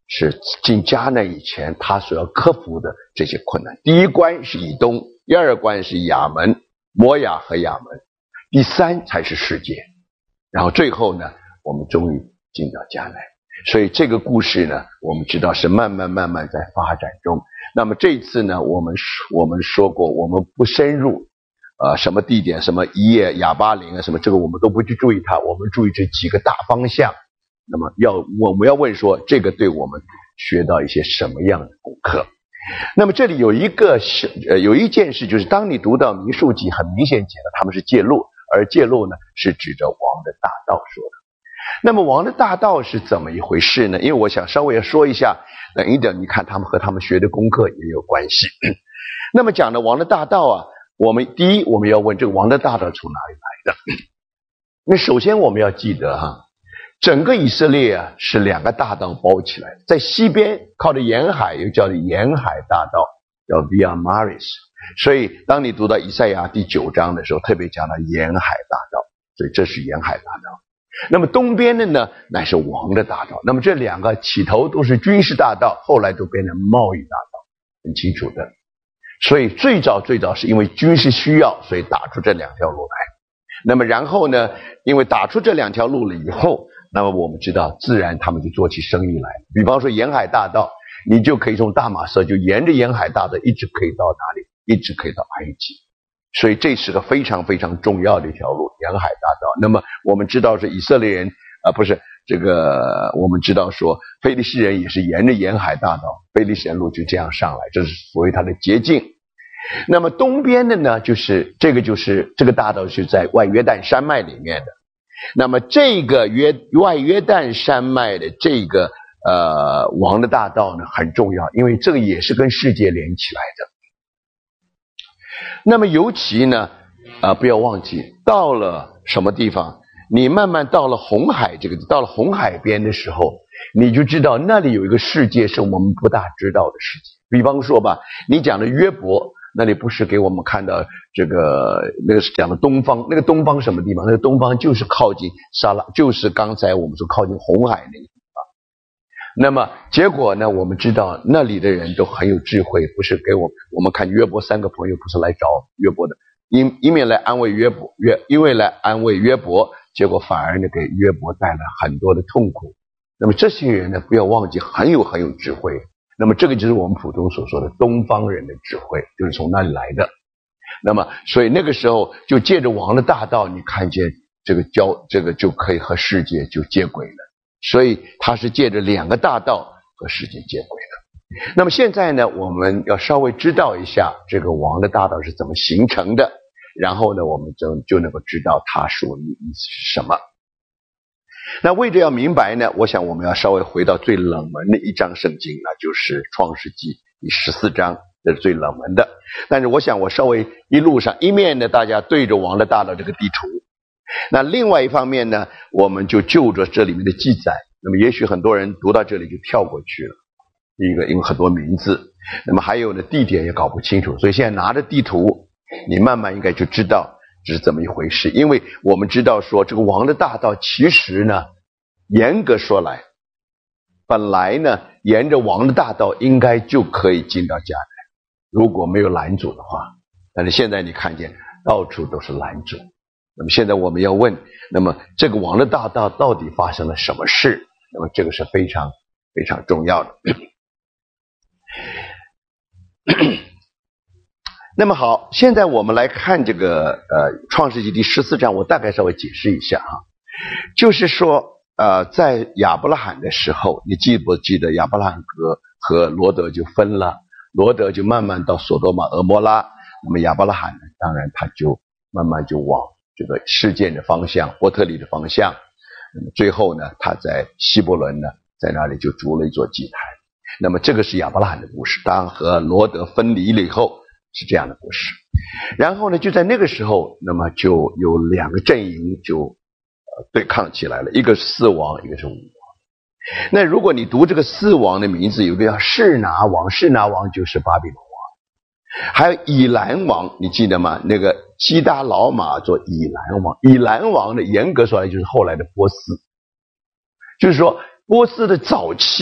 是进迦南以前他所要克服的这些困难。第一关是以东，第二关是亚门、摩亚和亚门，第三才是世界。然后最后呢，我们终于进到迦南。所以这个故事呢，我们知道是慢慢在发展中。那么这一次呢，我们说过，我们不深入什么地点，什么一夜亚巴林啊，什么这个我们都不去注意它，我们注意这几个大方向。那么我们要问说，这个对我们学到一些什么样的功课？那么这里有一件事，就是当你读到民数记，很明显讲的他们是借路，而借路呢是指着王的大道说的。那么王的大道是怎么一回事呢？因为我想稍微要说一下，等一等你看他们和他们学的功课也有关系。那么讲的王的大道啊，第一我们要问这个王的大道从哪里来的？那首先我们要记得整个以色列啊是两个大道包起来的，在西边靠着沿海又叫沿海大道，叫 Via Maris。所以当你读到以赛亚第9章的时候，特别讲到沿海大道，所以这是沿海大道。那么东边的呢，乃是王的大道。那么这两个起头都是军事大道，后来都变成贸易大道，很清楚的。所以最早是因为军事需要，所以打出这两条路来。那么然后呢，因为打出这两条路了以后，那么我们知道自然他们就做起生意来。比方说沿海大道，你就可以从大马色就沿着沿海大道一直可以到哪里？一直可以到埃及。所以这是个非常非常重要的一条路，沿海大道。那么我们知道是以色列人不是这个，我们知道说非利士人也是沿着沿海大道，非利士人路就这样上来，这是所谓它的捷径。那么东边的呢，就是这个大道是在外约旦山脉里面的。那么这个外约旦山脉的这个王的大道呢很重要，因为这个也是跟世界连起来的。那么尤其呢不要忘记，到了什么地方，你慢慢到了红海到了红海边的时候，你就知道那里有一个世界是我们不大知道的世界。比方说吧，你讲的约伯，那里不是给我们看到那个是讲的东方，那个东方什么地方？那个东方就是靠近就是刚才我们说靠近红海那个地方。那么结果呢，我们知道那里的人都很有智慧，不是给我们看约伯3个朋友不是来找约伯的，因为来安慰约伯，结果反而呢给约伯带来很多的痛苦。那么这些人呢，不要忘记很有智慧。那么这个就是我们普通所说的东方人的智慧，就是从那里来的。那么所以那个时候就借着王的大道，你看见这个就可以和世界就接轨了。所以它是借着两个大道和世界接轨的。那么现在呢，我们要稍微知道一下这个王的大道是怎么形成的，然后呢我们就能够知道它属于意思是什么。那为着要明白呢，我想我们要稍微回到最冷门的一章圣经，那就是创世纪第14章，这是最冷门的。但是我想我稍微一路上一面呢大家对着王的大道这个地图，那另外一方面呢，我们就就着这里面的记载。那么也许很多人读到这里就跳过去了，第一个因为很多名字，那么还有呢地点也搞不清楚，所以现在拿着地图你慢慢应该就知道这是怎么一回事。因为我们知道说这个王的大道其实呢严格说来，本来呢沿着王的大道应该就可以进到迦南，如果没有拦阻的话。但是现在你看见到处都是拦阻。那么现在我们要问，那么这个王的大道到底发生了什么事？那么这个是非常非常重要的。那么好，现在我们来看这个创世纪第14章，我大概稍微解释一下就是说在亚伯拉罕的时候，你记不记得亚伯拉罕和罗德就分了，罗德就慢慢到索多玛俄摩拉，那么亚伯拉罕呢，当然他就慢慢就往这个事件的方向，伯特利的方向。那么最后呢，他在希伯伦呢，在那里就筑了一座祭坛。那么这个是亚伯拉罕的故事，当和罗德分离了以后是这样的故事。然后呢，就在那个时候，那么就有两个阵营就对抗起来了，一个是4王，一个是5王。那如果你读这个4王的名字，有个叫示拿王，示拿王就是巴比伦王，还有以兰王，你记得吗？那个基达老马做以兰王，以兰王的严格说来就是后来的波斯，就是说波斯的早期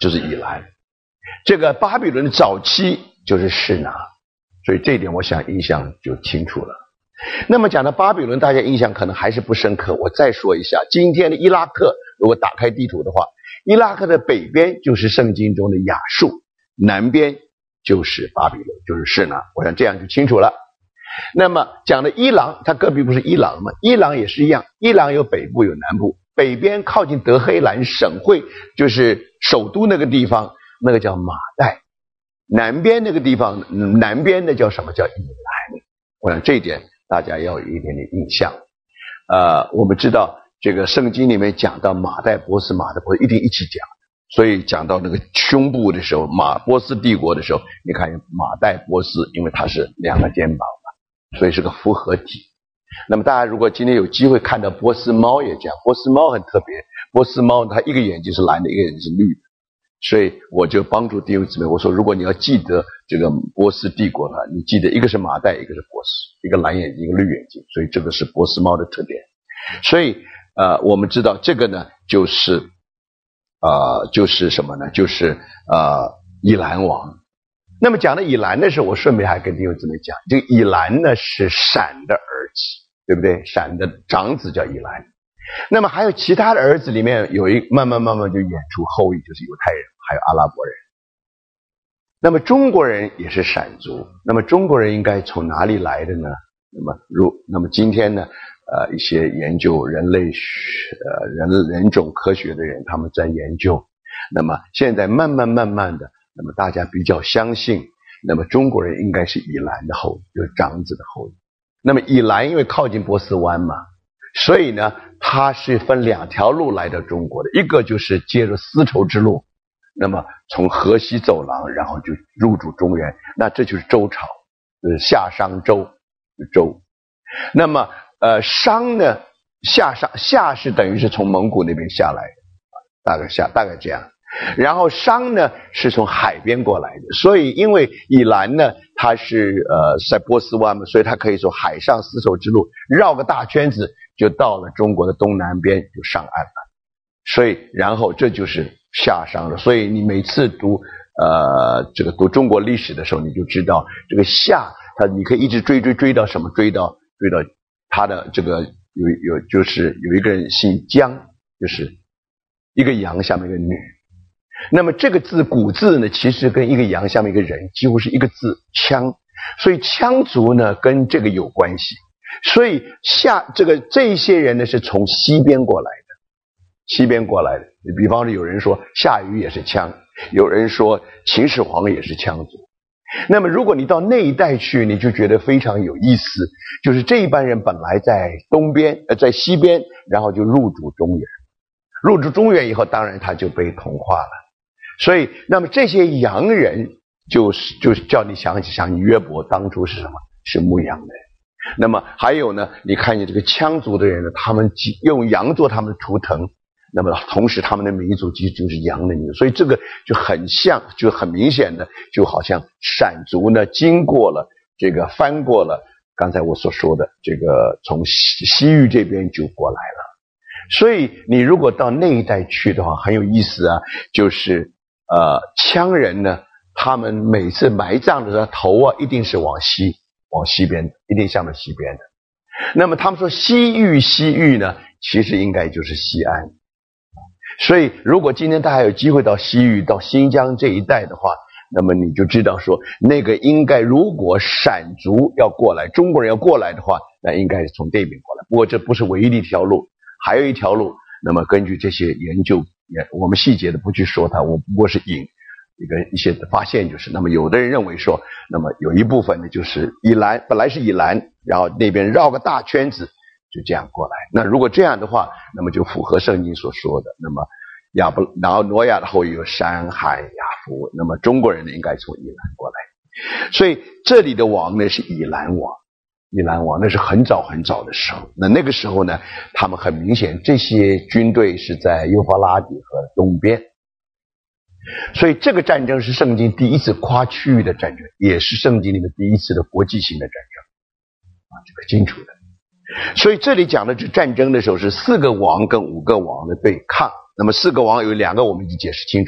就是以兰。这个巴比伦的早期就是示拿，所以这一点我想印象就清楚了。那么讲到巴比伦，大家印象可能还是不深刻，我再说一下，今天的伊拉克，如果打开地图的话，伊拉克的北边就是圣经中的亚述，南边就是巴比伦，就是示拿，我想这样就清楚了。那么讲的伊朗，它隔壁不是伊朗吗？伊朗也是一样，伊朗有北部有南部，北边靠近德黑兰省会，就是首都那个地方，那个叫马代，南边那个地方，南边的叫什么？叫以兰。我想这一点大家要有一点点印象。我们知道这个圣经里面讲到马代波斯一定一起讲，所以讲到那个胸部的时候，波斯帝国的时候，你看马代波斯，因为它是两个肩膀嘛，所以是个复合体。那么大家如果今天有机会看到波斯猫也这样，波斯猫很特别，波斯猫它一个眼睛是蓝的，一个眼睛是绿的，所以我就帮助弟兄姊妹，我说如果你要记得这个波斯帝国的话，你记得一个是马代，一个是波斯，一个蓝眼睛，一个绿眼睛，所以这个是波斯猫的特点。所以我们知道这个呢就是什么呢？就是以兰王。那么讲到以兰的时候，我顺便还跟弟兄姊妹讲，这个以兰呢是闪的儿子，对不对？闪的长子叫以兰。那么还有其他的儿子里面有慢慢就演出后裔，就是犹太人还有阿拉伯人。那么中国人也是闪族，那么中国人应该从哪里来的呢？那么今天呢一些研究人类人种科学的人，他们在研究，那么现在慢慢的，那么大家比较相信，那么中国人应该是以兰的后裔，就是长子的后裔。那么以兰因为靠近波斯湾嘛，所以呢它是分两条路来到中国的，一个就是借着丝绸之路，那么从河西走廊，然后就入主中原，那这就是周朝，就是夏商周。那么商呢，夏是等于是从蒙古那边下来的，大概这样。然后商呢是从海边过来的，所以因为以兰呢它是在波斯湾嘛，所以它可以说海上丝绸之路绕个大圈子就到了中国的东南边就上岸了，所以然后这就是夏商了。所以你每次读中国历史的时候，你就知道这个夏你可以一直追到什么？追到他的这个就是有一个人姓姜，就是一个羊下面一个女。那么这个字古字呢，其实跟一个羊下面一个人几乎是一个字羌，所以羌族呢跟这个有关系。所以这一些人呢是从西边过来的。比方说有人说夏禹也是羌，有人说秦始皇也是羌族。那么如果你到那一带去，你就觉得非常有意思，就是这一班人本来在在西边，然后就入主中原以后，当然他就被同化了。所以那么这些洋人就是叫你想约伯当初是什么？是牧羊的。那么还有呢，你看见这个羌族的人呢，他们用羊做他们的图腾，那么同时他们的民族其实就是羊的民族，所以这个就很像，就很明显的，就好像闪族呢经过了翻过了刚才我所说的这个从西域这边就过来了。所以你如果到那一带去的话，很有意思啊，就是羌人呢，他们每次埋葬的时候头啊一定是往西边的，一定向着西边的。那么他们说西域呢，其实应该就是西安。所以如果今天大家有机会到西域到新疆这一带的话，那么你就知道说那个应该如果闪族要过来，中国人要过来的话，那应该是从这边过来。不过这不是唯一的一条路，还有一条路。那么根据这些研究，我们细节的不去说它，我不过是引一些发现，就是那么有的人认为说，那么有一部分呢就是以兰，本来是以兰，然后那边绕个大圈子就这样过来。那如果这样的话，那么就符合圣经所说的，那么然后挪亚的后裔有山海雅弗，那么中国人呢应该从以兰过来。所以这里的王呢是以兰王那是很早的时候。那个时候呢，他们很明显这些军队是在幼发拉底河东边，所以这个战争是圣经第一次跨区域的战争，也是圣经里面第一次的国际性的战争这个清楚的。所以这里讲的这战争的时候是4个王跟5个王的对抗。那么4个王有2个我们已经解释清楚了，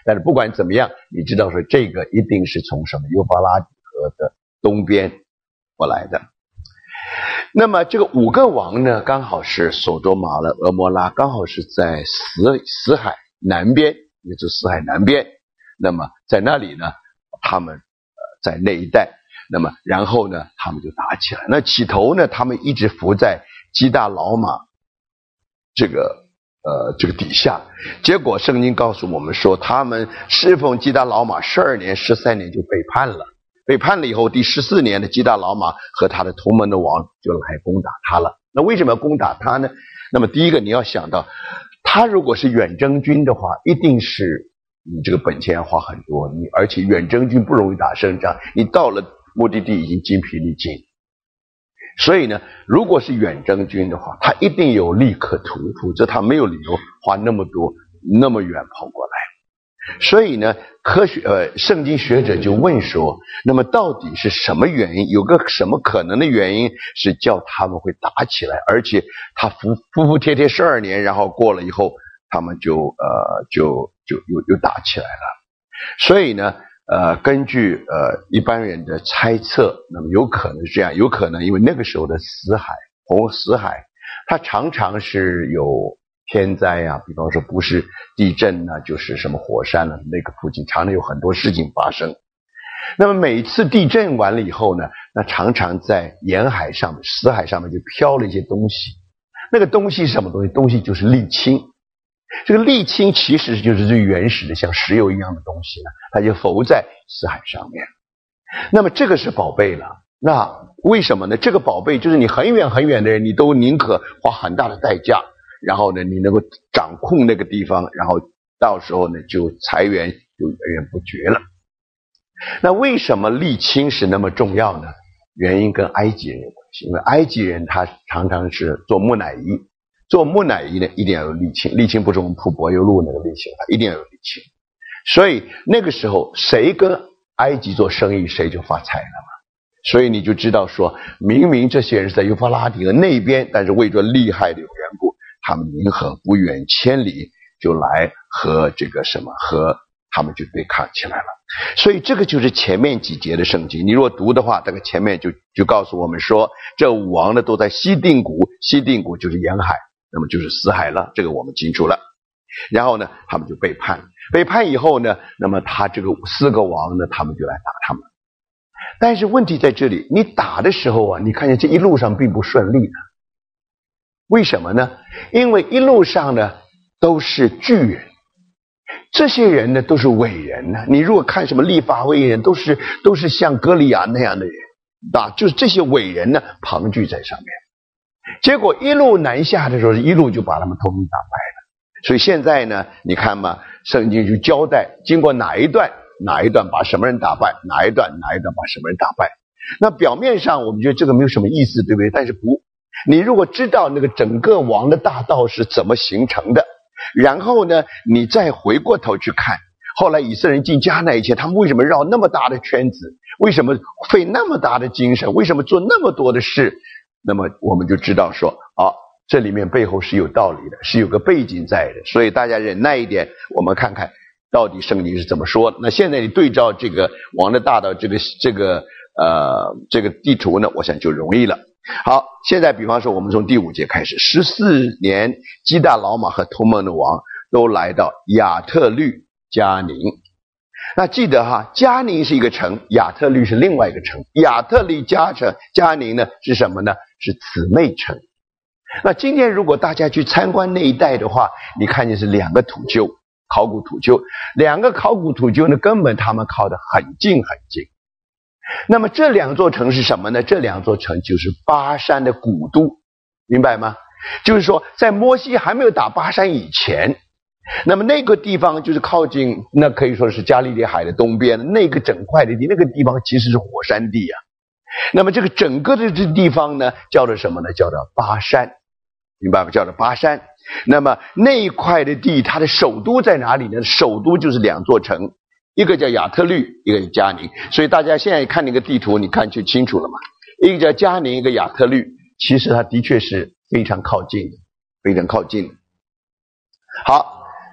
但是不管怎么样，你知道说这个一定是从什么幼发拉底河的东边过来的。那么这个5个王呢，刚好是索多玛了、俄摩拉，刚好是在死海南边，也就是死海南边。那么在那里呢，他们在那一带，那么然后呢，他们就打起来。那起头呢，他们一直伏在基大老马这个底下，结果圣经告诉我们说，他们侍奉基大老马12年、13年就背叛了。背叛了以后，第14年的基大老马和他的同门的王就来攻打他了。那为什么要攻打他呢？那么第一个你要想到，他如果是远征军的话，一定是你这个本钱要花很多，而且远征军不容易打胜仗，你到了目的地已经筋疲力尽。所以呢，如果是远征军的话，他一定有利可图，否则他没有理由花那么多那么远跑过来。所以呢，圣经学者就问说，那么到底是什么原因？有个什么可能的原因是叫他们会打起来？而且他服帖帖12年，然后过了以后，他们就又打起来了。所以呢，根据一般人的猜测，那么有可能是这样，有可能因为那个时候的红死海，它常常是有天灾啊，比方说不是地震啊，就是什么火山啊，那个附近常常有很多事情发生。那么每一次地震完了以后呢，那常常在沿海上面、死海上面就飘了一些东西。那个东西是什么东西？东西就是沥青。这个沥青其实就是最原始的像石油一样的东西呢，它就浮在死海上面。那么这个是宝贝了。那为什么呢？这个宝贝就是你很远很远的人，你都宁可花很大的代价，然后呢，你能够掌控那个地方，然后到时候呢，就财源就源源不绝了。那为什么沥青是那么重要呢？原因跟埃及人有关系，因为埃及人他常常是做木乃伊，做木乃伊呢一定要有沥青，沥青不是我们铺柏油路那个沥青，它一定要有沥青。所以那个时候谁跟埃及做生意，谁就发财了嘛。所以你就知道说，明明这些人是在幼发拉底河那边，但是为着利害的缘故，他们宁可不远千里就来和他们就对抗起来了。所以这个就是前面几节的圣经，你如果读的话，这个前面就告诉我们说，这5王呢都在西定谷，西定谷就是沿海，那么就是死海了，这个我们清楚了。然后呢，他们就背叛以后呢，那么他这个4个王呢，他们就来打他们。但是问题在这里，你打的时候啊，你看见这一路上并不顺利的。为什么呢？因为一路上呢都是巨人，这些人呢都是伟人呢。你如果看什么利法伟人，都是像歌利亚那样的人，就是这些伟人呢庞聚在上面。结果一路南下的时候，一路就把他们统统打败了。所以现在呢，你看嘛，圣经就交代经过哪一段把什么人打败，哪一段把什么人打败。那表面上我们觉得这个没有什么意思，对不对？但是你如果知道那个整个王的大道是怎么形成的，然后呢，你再回过头去看，后来以色列人进迦南以前，他们为什么绕那么大的圈子？为什么费那么大的精神？为什么做那么多的事？那么我们就知道说，这里面背后是有道理的，是有个背景在的。所以大家忍耐一点，我们看看到底圣经是怎么说的。那现在你对照这个王的大道这个地图呢，我想就容易了。好，现在比方说我们从第5节开始，14年基大老马和同盟的王都来到亚特律迦宁。那记得哈，迦宁是一个城，亚特律是另外一个城。亚特律迦宁呢是什么呢？是姊妹城。那今天如果大家去参观那一带的话，你看见是2个考古土丘，2个考古土丘呢，根本他们靠得很近很近。那么这2座城是什么呢？这2座城就是巴山的古都，明白吗？就是说在摩西还没有打巴山以前，那么那个地方就是靠近，那可以说是加利利海的东边，那个整块的地，那个地方其实是火山地啊。那么这个整个的这地方呢，叫做什么呢？叫做巴山，明白吗？叫做巴山。那么那一块的地，它的首都在哪里呢？首都就是2座城，一个叫亚特律，一个叫迦宁。所以大家现在看那个地图，你看就清楚了嘛。一个叫迦宁，一个亚特律，其实它的确是非常靠近的，非常靠近的。好，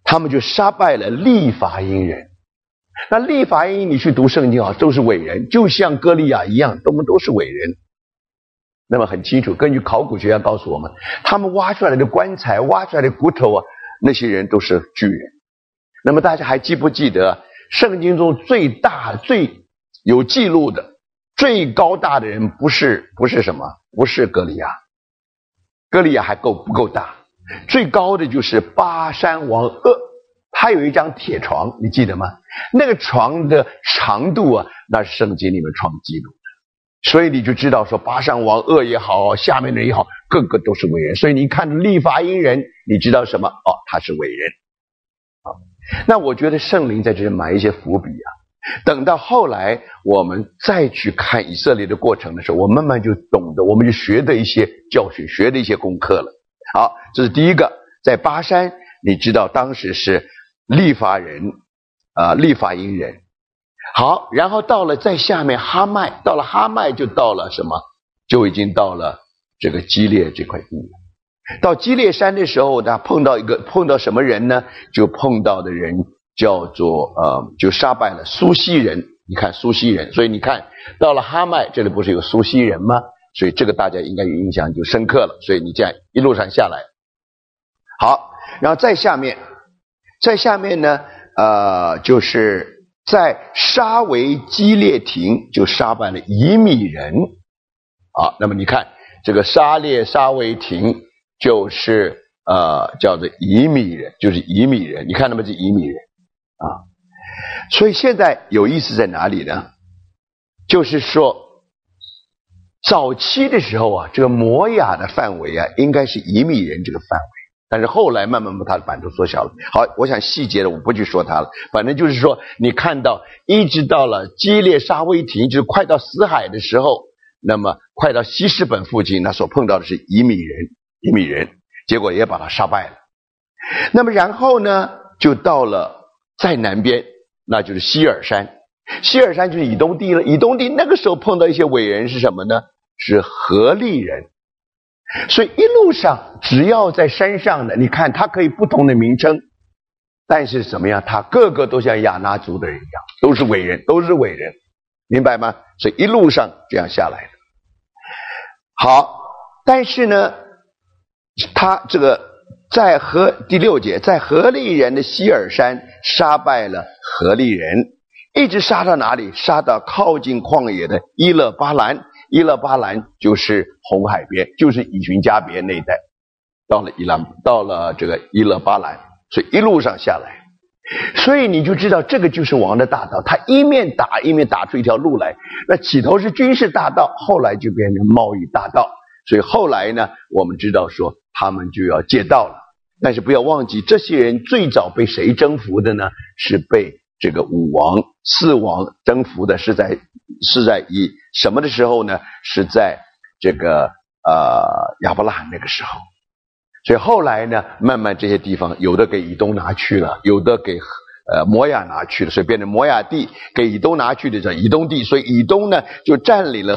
他们就杀败了利法因人。那利法因你去读圣经啊，都是伟人，就像歌利亚一样，他们都是伟人。那么很清楚，根据考古学家告诉我们，他们挖出来的棺材、挖出来的骨头啊，那些人都是巨人。那么大家还记不记得圣经中最大、最有记录的、最高大的人不是什么？不是歌利亚，歌利亚还不够大。最高的就是巴山王噩，他有一张铁床，你记得吗？那个床的长度啊，那是圣经里面创纪录的。所以你就知道说，巴山王噩也好，下面的人也好，个个都是伟人。所以你看利法因人，你知道什么？哦，他是伟人。那我觉得圣灵在这里埋一些伏笔啊，等到后来我们再去看以色列的过程的时候，我慢慢就懂得，我们就学的一些教训，学的一些功课了。好，这是第一个。在巴山，你知道当时是利法人利法因人。好，然后到了在下面哈麦，到了哈麦就到了什么？就已经到了这个基列这块地了。到基列山的时候，他碰到什么人呢？就碰到的人叫做就杀败了苏西人。你看苏西人，所以你看到了哈麦，这里不是有苏西人吗？所以这个大家应该有印象，就深刻了。所以你这样一路上下来，好，然后再下面呢，就是在沙维基列亭就杀败了以米人。好，那么你看这个沙维亭就是叫做以米人，就是以米人。你看他们是以米人啊。所以现在有意思在哪里呢？就是说早期的时候啊，这个摩亚的范围啊，应该是以米人这个范围，但是后来慢慢把它的版图缩小了。好，我想细节的我不去说它了，反正就是说，你看到一直到了基列沙维亭，就是快到死海的时候，那么快到希实本附近，那所碰到的是以米人，结果也把他杀败了。那么然后呢，就到了在南边，那就是希尔山。希尔山就是以东地了。以东地那个时候碰到一些伟人是什么呢？是何利人。所以一路上只要在山上的，你看它可以不同的名称，但是怎么样？它个个都像亚衲族的人一样，都是伟人，明白吗？所以一路上这样下来的。好，但是呢，他这个第六节，在何利人的希尔山杀败了何利人，一直杀到哪里？杀到靠近旷野的伊勒巴兰。伊勒巴兰就是红海边，就是以寻加别那一带，到了这个伊勒巴兰，所以一路上下来，所以你就知道这个就是王的大道，他一面打出一条路来。那起头是军事大道，后来就变成贸易大道，所以后来呢，我们知道说他们就要借道了。但是不要忘记，这些人最早被谁征服的呢？是被这个四王征服的，是在以什么的时候呢？是在这个亚伯拉罕那个时候。所以后来呢，慢慢这些地方有的给以东拿去了，有的给摩亚拿去了，所以变成摩亚地，给以东拿去的叫以东地。所以以东呢就占领了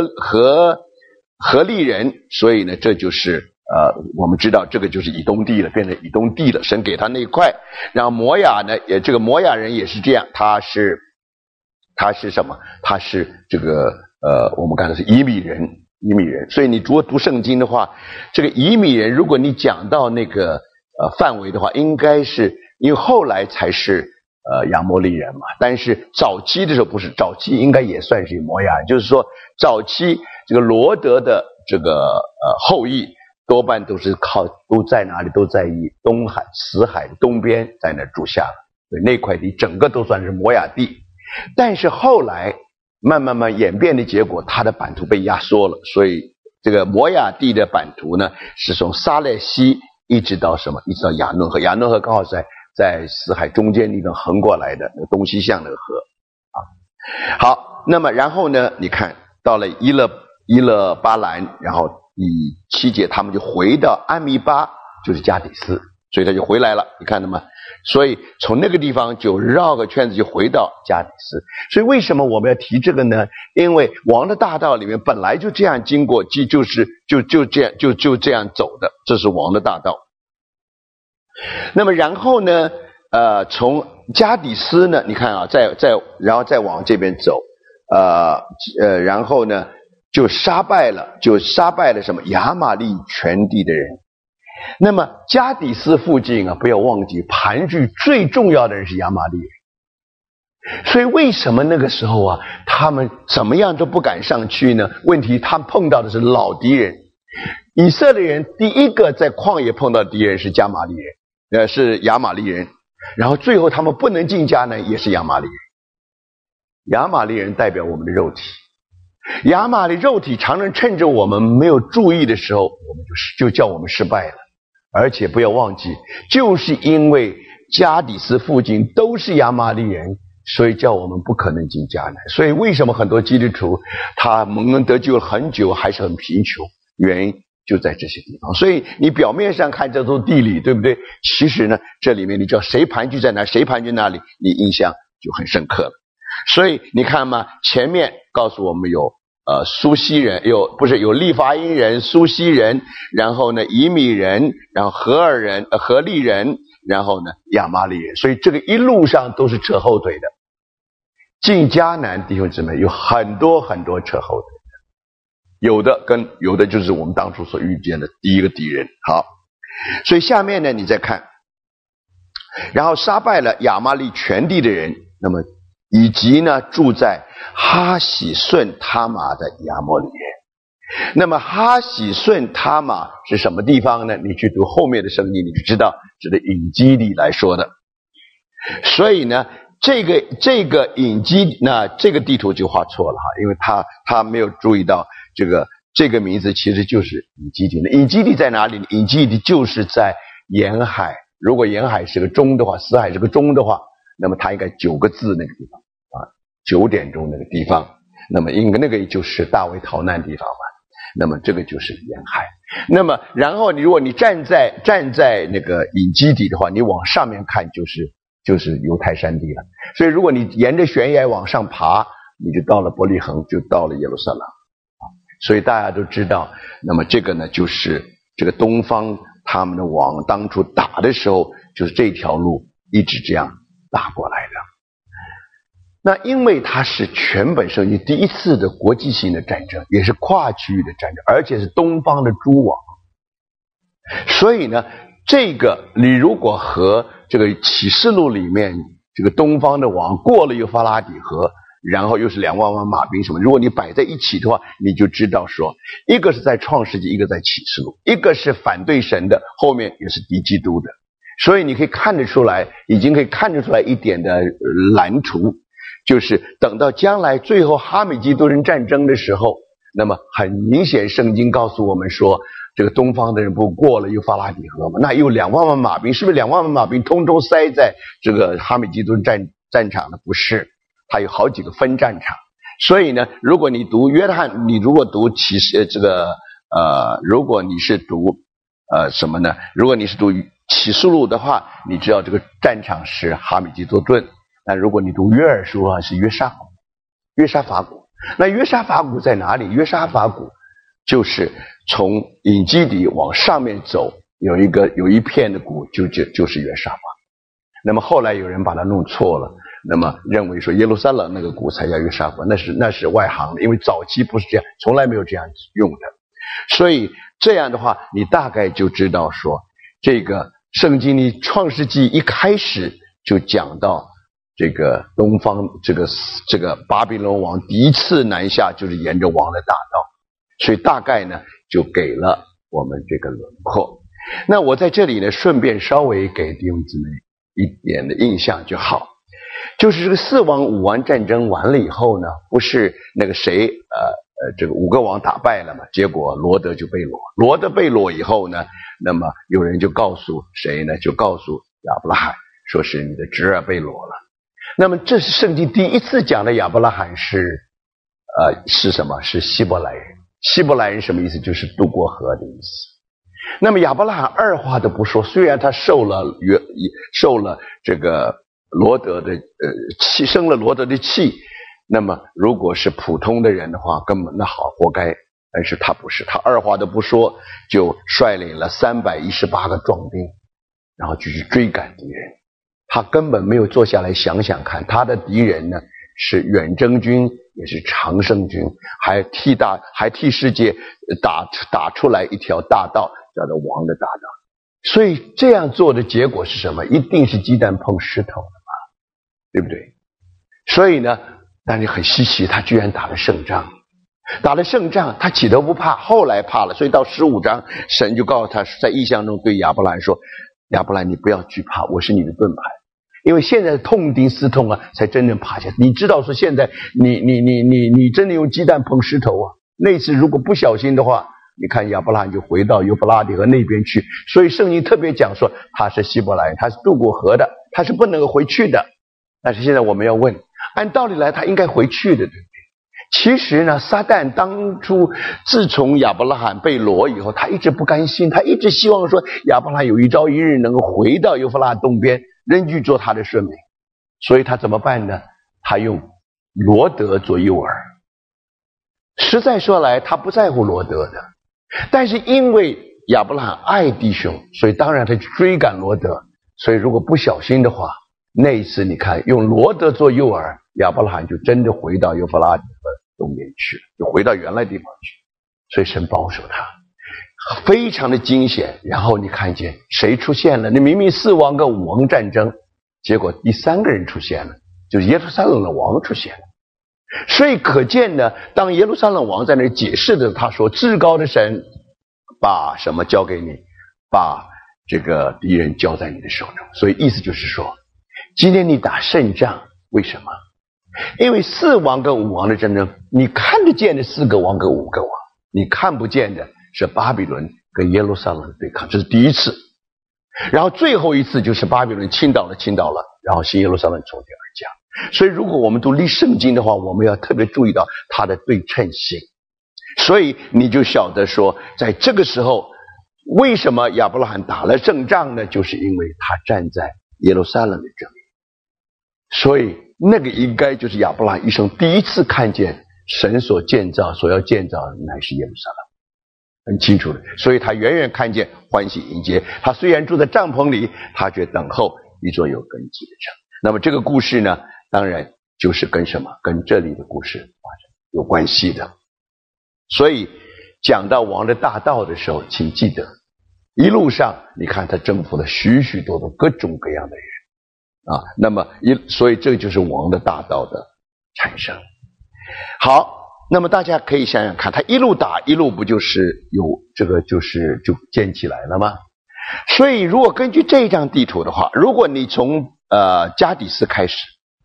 何利人，所以呢这就是我们知道这个就是以东地了，变成以东地了，神给他那一块。然后摩亚呢，这个摩亚人也是这样，他是什么？他是这个我们刚才是以米人。所以你如果读圣经的话，这个以米人，如果你讲到那个范围的话，应该是因为后来才是亚摩利人嘛，但是早期的时候不是，早期应该也算是摩亚，就是说早期这个罗德的这个后裔多半都在哪里？都在东海死海东边，在那住下了，所以那块地整个都算是摩亚地。但是后来慢慢演变的结果，它的版图被压缩了，所以这个摩亚地的版图呢，是从撒勒西一直到什么？一直到亚嫩河。亚嫩河刚好在死海中间一个横过来的东西向那个河啊。好，那么然后呢，你看到了伊勒巴兰，然后以7节他们就回到安米巴，就是加底斯，所以他就回来了，你看到吗？所以从那个地方就绕个圈子就回到加底斯。所以为什么我们要提这个呢？因为王的大道里面本来就这样经过，就这样走的，这是王的大道。那么然后呢， 从加底斯呢，你看啊，然后再往这边走，然后呢就杀败了什么亚玛力全地的人。那么加底斯附近啊，不要忘记盘踞最重要的人是亚玛力人。所以为什么那个时候啊，他们怎么样都不敢上去呢？问题他们碰到的是老敌人。以色列人第一个在旷野碰到的敌人是加玛力人，是亚玛力人。然后最后他们不能进迦南，也是亚玛力人。亚玛力人代表我们的肉体，亚玛力肉体常常趁着我们没有注意的时候，我们就叫我们失败了。而且不要忘记，就是因为加底斯附近都是亚玛力人，所以叫我们不可能进迦南。所以为什么很多基督徒他蒙恩得救了很久还是很贫穷，原因就在这些地方。所以你表面上看这都地理，对不对？其实呢，这里面你知道谁盘踞在哪，谁盘踞那里，你印象就很深刻了。所以你看嘛，前面告诉我们有苏西人，有利乏音人、苏西人，然后呢以米人，然后何利人，然后呢亚玛力人。所以这个一路上都是扯后腿的。进迦南，弟兄姊妹，有很多很多扯后腿的，有的就是我们当初所遇见的第一个敌人。好，所以下面呢你再看，然后杀败了亚玛力全地的人，那么以及呢住在哈喜顺他玛的亚摩利人。那么哈喜顺他玛是什么地方呢？你去读后面的圣经你就知道，指的隐基底来说的。所以呢这个隐基，那这个地图就画错了哈，因为他没有注意到这个名字其实就是隐基底。隐基底在哪里？隐基底就是在沿海。如果沿海是个中的话，死海是个中的话，那么它应该9个字那个地方啊，9点钟那个地方，那么应该那个就是大卫逃难地方嘛。那么这个就是沿海。那么然后如果你站在那个隐基底的话，你往上面看就是犹太山地了。所以如果你沿着悬崖往上爬，你就到了伯利恒，就到了耶路撒冷。所以大家都知道，那么这个呢就是这个东方他们的王当初打的时候，就是这条路一直这样打过来的。那因为它是全本圣经第一次的国际性的战争，也是跨区域的战争，而且是东方的诸王。所以呢这个你如果和这个启示录里面这个东方的王过了幼发拉底河，然后又是2万万马兵什么，如果你摆在一起的话，你就知道说，一个是在创世纪，一个在启示录，一个是反对神的，后面也是敌基督的。所以你可以看得出来，已经可以看得出来一点的蓝图，就是等到将来最后哈美基督人战争的时候，那么很明显圣经告诉我们说，这个东方的人不过了幼发拉底河吗？那有2万万马兵，是不是2万万马兵通通塞在这个哈美基督战场呢？不是，它有好几个分战场。所以呢，如果你读约翰，你如果读启示如果你是读什么呢？如果你是读启示录的话，你知道这个战场是哈米基多顿。那如果你读约珥书啊，是约沙法谷。那约沙法谷在哪里？约沙法谷就是从隐基底往上面走，有一片的谷就是约沙法。那么后来有人把它弄错了，那么认为说耶路撒冷那个谷才叫约沙法，那是外行的，因为早期不是这样，从来没有这样用的。所以这样的话，你大概就知道说，这个圣经的创世纪一开始就讲到这个东方这个巴比伦王第一次南下就是沿着王的大道，所以大概呢就给了我们这个轮廓。那我在这里呢顺便稍微给弟兄姊妹一点的印象就好，就是这个4王5王战争完了以后呢，不是那个谁这个5个王打败了嘛，结果罗德就被掳。罗德被掳以后呢，那么有人就告诉谁呢？就告诉亚伯拉罕，说是你的侄儿被掳了。那么这是圣经第一次讲的亚伯拉罕是什么？是希伯来人。希伯来人什么意思？就是渡过河的意思。那么亚伯拉罕二话都不说，虽然他受了这个罗德的气，生了罗德的气，那么如果是普通的人的话，根本那好活该。但是他不是，他二话都不说，就率领了318个壮丁，然后就去追赶敌人。 他根本没有坐下来想想看，他的敌人呢是远征军，也是常胜军，还替世界打出来一条大道，叫做王的大道。所以这样做的结果是什么？一定是鸡蛋碰石头的嘛，对不对？所以呢，但是很稀奇，他居然打了胜仗。打了胜仗，他起头不怕，后来怕了。所以到15章，神就告诉他，在异象中对亚伯兰说：亚伯兰，你不要惧怕，我是你的盾牌。因为现在痛定思痛啊，才真正爬下。你知道说现在你真的用鸡蛋碰石头啊？那次如果不小心的话，你看亚伯拉罕就回到幼发拉底河那边去。所以圣经特别讲说他是希伯来人，他是渡过河的，他是不能够回去的。但是现在我们要问，按道理来他应该回去的，对不对？其实呢，撒旦当初自从亚伯拉罕被掳以后，他一直不甘心，他一直希望说亚伯拉罕有一朝一日能够回到幼发拉东边，仍旧做他的顺民。所以他怎么办呢？他用罗得做诱饵。实在说来，他不在乎罗得的，但是因为亚伯拉罕爱弟兄，所以当然他去追赶罗得。所以如果不小心的话，那一次你看用罗得做诱饵，亚伯拉罕就真的回到幼发拉底河东边去了，就回到原来地方去。所以神保守他，非常的惊险。然后你看见谁出现了？那明明4王跟5王战争，结果第3个人出现了，就是耶路撒冷的王出现了。所以可见呢，当耶路撒冷王在那解释的，他说至高的神把什么交给你？把这个敌人交在你的手中。所以意思就是说，今天你打胜仗，为什么？因为4王跟5王的战争，你看得见的4个王跟5个王，你看不见的是巴比伦跟耶路撒冷的对抗，这是第一次。然后最后一次就是巴比伦倾倒了，然后新耶路撒冷从天而降。所以如果我们读历圣经的话，我们要特别注意到它的对称性。所以你就晓得说，在这个时候为什么亚伯拉罕打了胜仗呢？就是因为他站在耶路撒冷的这里。所以那个应该就是亚伯拉罕一生第一次看见神所要建造的乃是耶路撒冷，很清楚的。所以他远远看见，欢喜迎接。他虽然住在帐篷里，他却等候一座有根基的城。那么这个故事呢，当然就是跟什么？跟这里的故事有关系的。所以讲到王的大道的时候，请记得一路上你看他征服了许许多多各种各样的人啊，那么所以这就是王的大道的产生。好，那么大家可以想想看，他一路打一路不就是有这个就建起来了吗？所以如果根据这张地图的话，如果你从加底斯开始，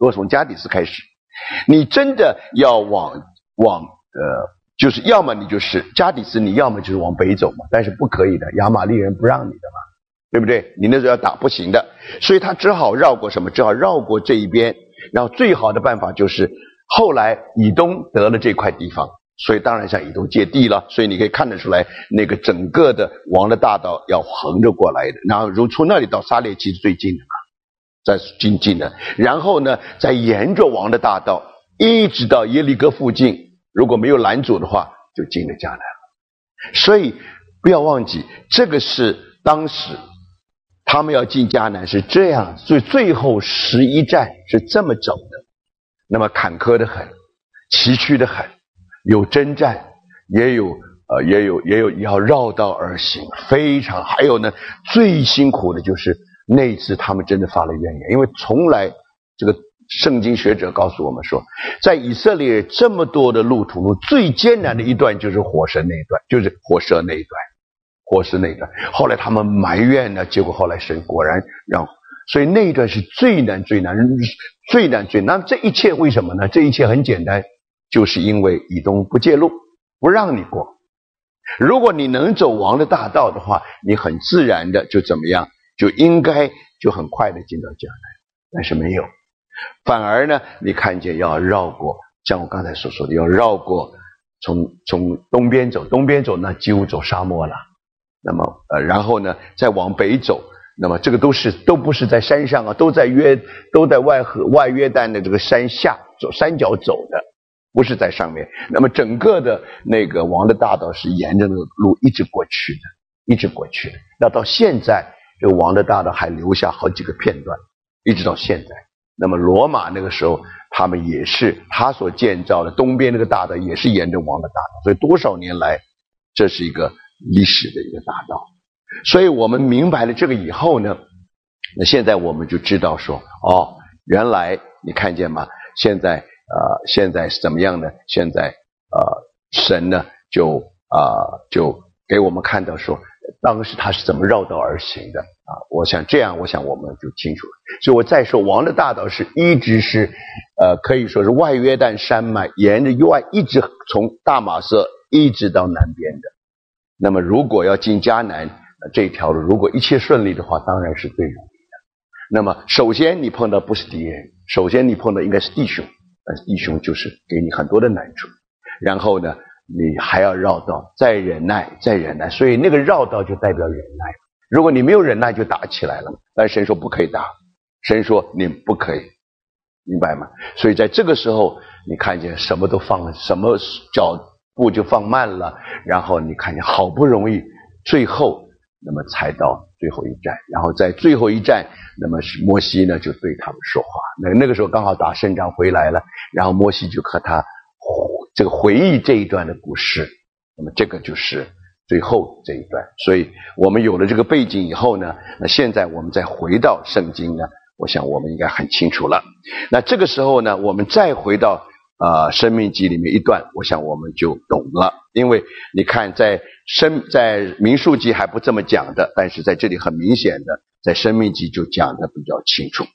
你真的要往就是要么你就是加底斯，你要么就是往北走嘛，但是不可以的，亚玛力人不让你的嘛，对不对？你那时候要打不行的，所以他只好绕过什么？只好绕过这一边。然后最好的办法就是后来以东得了这块地方，所以当然向以东借地了。所以你可以看得出来，那个整个的王的大道要横着过来的，然后从那里到撒列其实最近的嘛，在近的，然后呢再沿着王的大道一直到耶利哥附近，如果没有拦阻的话就进了迦南了。所以不要忘记，这个是当时他们要进迦南是这样，所以最后11站是这么走的，那么坎坷的很，崎岖的很，有征战，也有要绕道而行，非常。还有呢，最辛苦的就是那一次他们真的发了怨言，因为从来这个圣经学者告诉我们说，在以色列这么多的路途中，最艰难的一段就是火蛇那一段，就是火蛇那一段。后来他们埋怨呢，结果后来神果然让，所以那一段是最难。那这一切为什么呢？这一切很简单，就是因为以东不借路，不让你过。如果你能走王的大道的话，你很自然的就怎么样，就应该就很快的进到迦南。但是没有，反而呢，你看见要绕过，像我刚才所说的，要绕过从东边走，那几乎走沙漠了。那么然后呢再往北走，那么这个都不是在山上啊，都在外约旦的这个山下走，山脚走的，不是在上面。那么整个的那个王的大道是沿着那个路一直过去的。那到现在这个王的大道还留下好几个片段， 一直到现在。那么罗马那个时候，他们也是他所建造的东边那个大道也是沿着王的大道，所以多少年来这是一个历史的一个大道。所以我们明白了这个以后呢，那现在我们就知道说，原来你看见吗？现在是怎么样呢？现在神呢就给我们看到说，当时他是怎么绕道而行的我想我们就清楚了。所以我再说，王的大道是一直是可以说是外约旦山脉沿着一直从大马色一直到南边的。那么如果要进迦南这条路，如果一切顺利的话，当然是最容易的。那么首先你碰到不是敌人，首先你碰到应该是弟兄，但是弟兄就是给你很多的难处，然后呢你还要绕道，再忍耐，所以那个绕道就代表忍耐。如果你没有忍耐就打起来了，但是神说不可以打，神说你不可以，明白吗？所以在这个时候你看见什么都放了，什么脚步就放慢了，然后你看见好不容易最后那么才到最后一站，然后在最后一站，那么是摩西呢就对他们说话。那个时候刚好打胜仗回来了，然后摩西就和他这个回忆这一段的故事，那么这个就是最后这一段。所以我们有了这个背景以后呢，那现在我们再回到圣经呢，我想我们应该很清楚了。那这个时候呢，我们再回到申命记里面一段，我想我们就懂了。因为你看在民数记还不这么讲的，但是在这里很明显的在申命记就讲的比较清楚。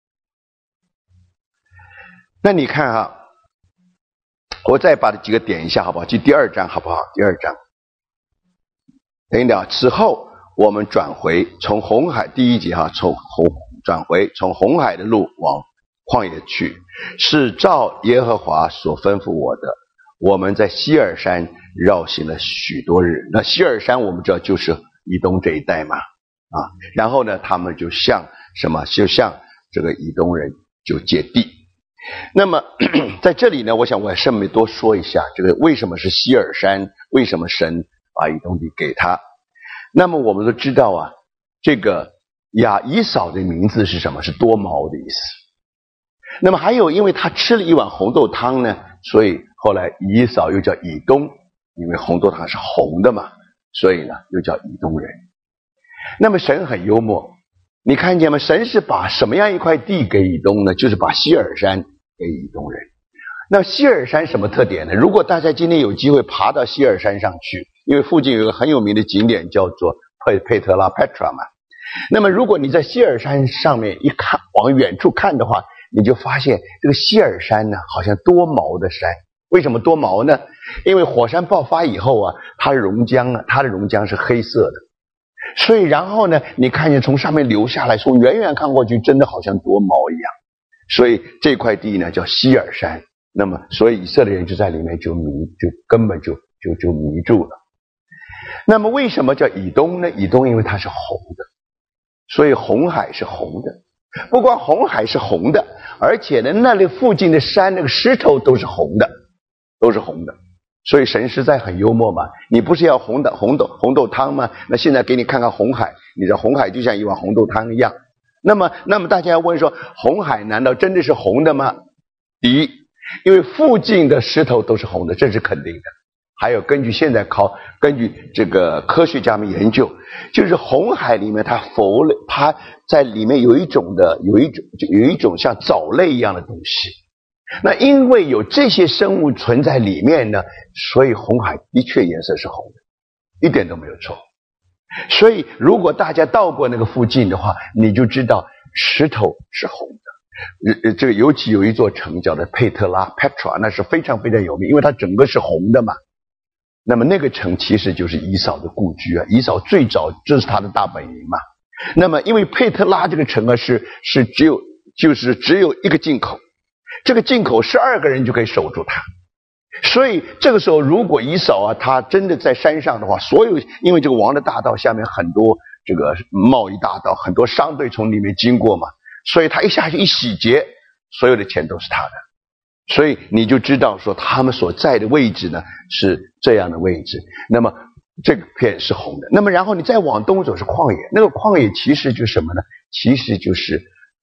那你看我再把这几个点一下好不好？第二章好不好？第二章等一点，此后我们转回从红海，第一节转回从红海的路往旷野去，是照耶和华所吩咐我的。我们在西尔山绕行了许多日。那西尔山我们知道就是以东这一带嘛然后呢他们就向这个以东人就借地。那么在这里呢，我想我还顺便多说一下，这个为什么是西尔山，为什么神把以东地给他。那么我们都知道这个以扫的名字是什么？是多毛的意思。那么还有因为他吃了一碗红豆汤呢，所以后来以扫又叫以东，因为红豆汤是红的嘛，所以呢又叫以东人。那么神很幽默，你看见吗？神是把什么样一块地给以东呢？就是把西尔山给以东人。那西尔山什么特点呢？如果大家今天有机会爬到西尔山上去，因为附近有一个很有名的景点叫做佩特拉 Petra 嘛。那么如果你在西尔山上面一看，往远处看的话，你就发现这个西尔山呢好像多毛的山。为什么多毛呢？因为火山爆发以后它的熔浆是黑色的，所以然后呢你看见从上面流下来，从远远看过去真的好像多毛一样，所以这块地呢叫西尔山。那么所以以色列人就在里面根本就迷住了。那么为什么叫以东呢？以东因为它是红的，所以红海是红的。不光红海是红的，而且呢那里附近的山那个石头都是红的，所以神实在很幽默嘛。你不是要红豆汤吗？那现在给你看看红海，你知道红海就像一碗红豆汤一样。那么大家要问说，红海难道真的是红的吗？第一，因为附近的石头都是红的，这是肯定的。还有根据这个科学家们研究，就是红海里面它在里面有一种像藻类一样的东西。那因为有这些生物存在里面呢，所以红海的确颜色是红的，一点都没有错。所以如果大家到过那个附近的话，你就知道石头是红的。这个尤其有一座城叫做佩特拉 Petra， 那是非常非常有名，因为它整个是红的嘛。那么那个城其实就是以扫的故居以扫最早这是他的大本营嘛。那么因为佩特拉这个城是只有一个进口，这个进口12个人就可以守住它。所以这个时候如果以扫他真的在山上的话，因为这个王的大道下面很多这个贸易大道，很多商队从里面经过嘛，所以他一下去一洗劫，所有的钱都是他的。所以你就知道说他们所在的位置呢是这样的位置。那么这个片是红的。那么然后你再往东走是旷野，那个旷野其实就是什么呢？其实就是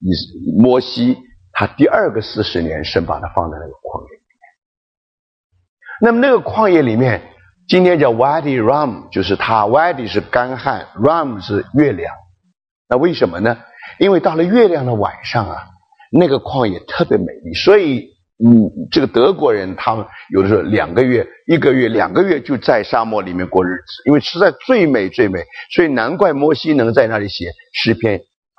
摩西他第二个40年，神把他放在那个旷野里面。那么那个旷野里面，今天叫 Wadi Rum， 就是它 Wadi 是干旱， Rum 是月亮。那为什么呢？因为到了月亮的晚上啊，那个旷野特别美丽，所以这个德国人他们有的时候2个月、1个月、2个月就在沙漠里面过日子，因为实在最美最美，所以难怪摩西能在那里写诗篇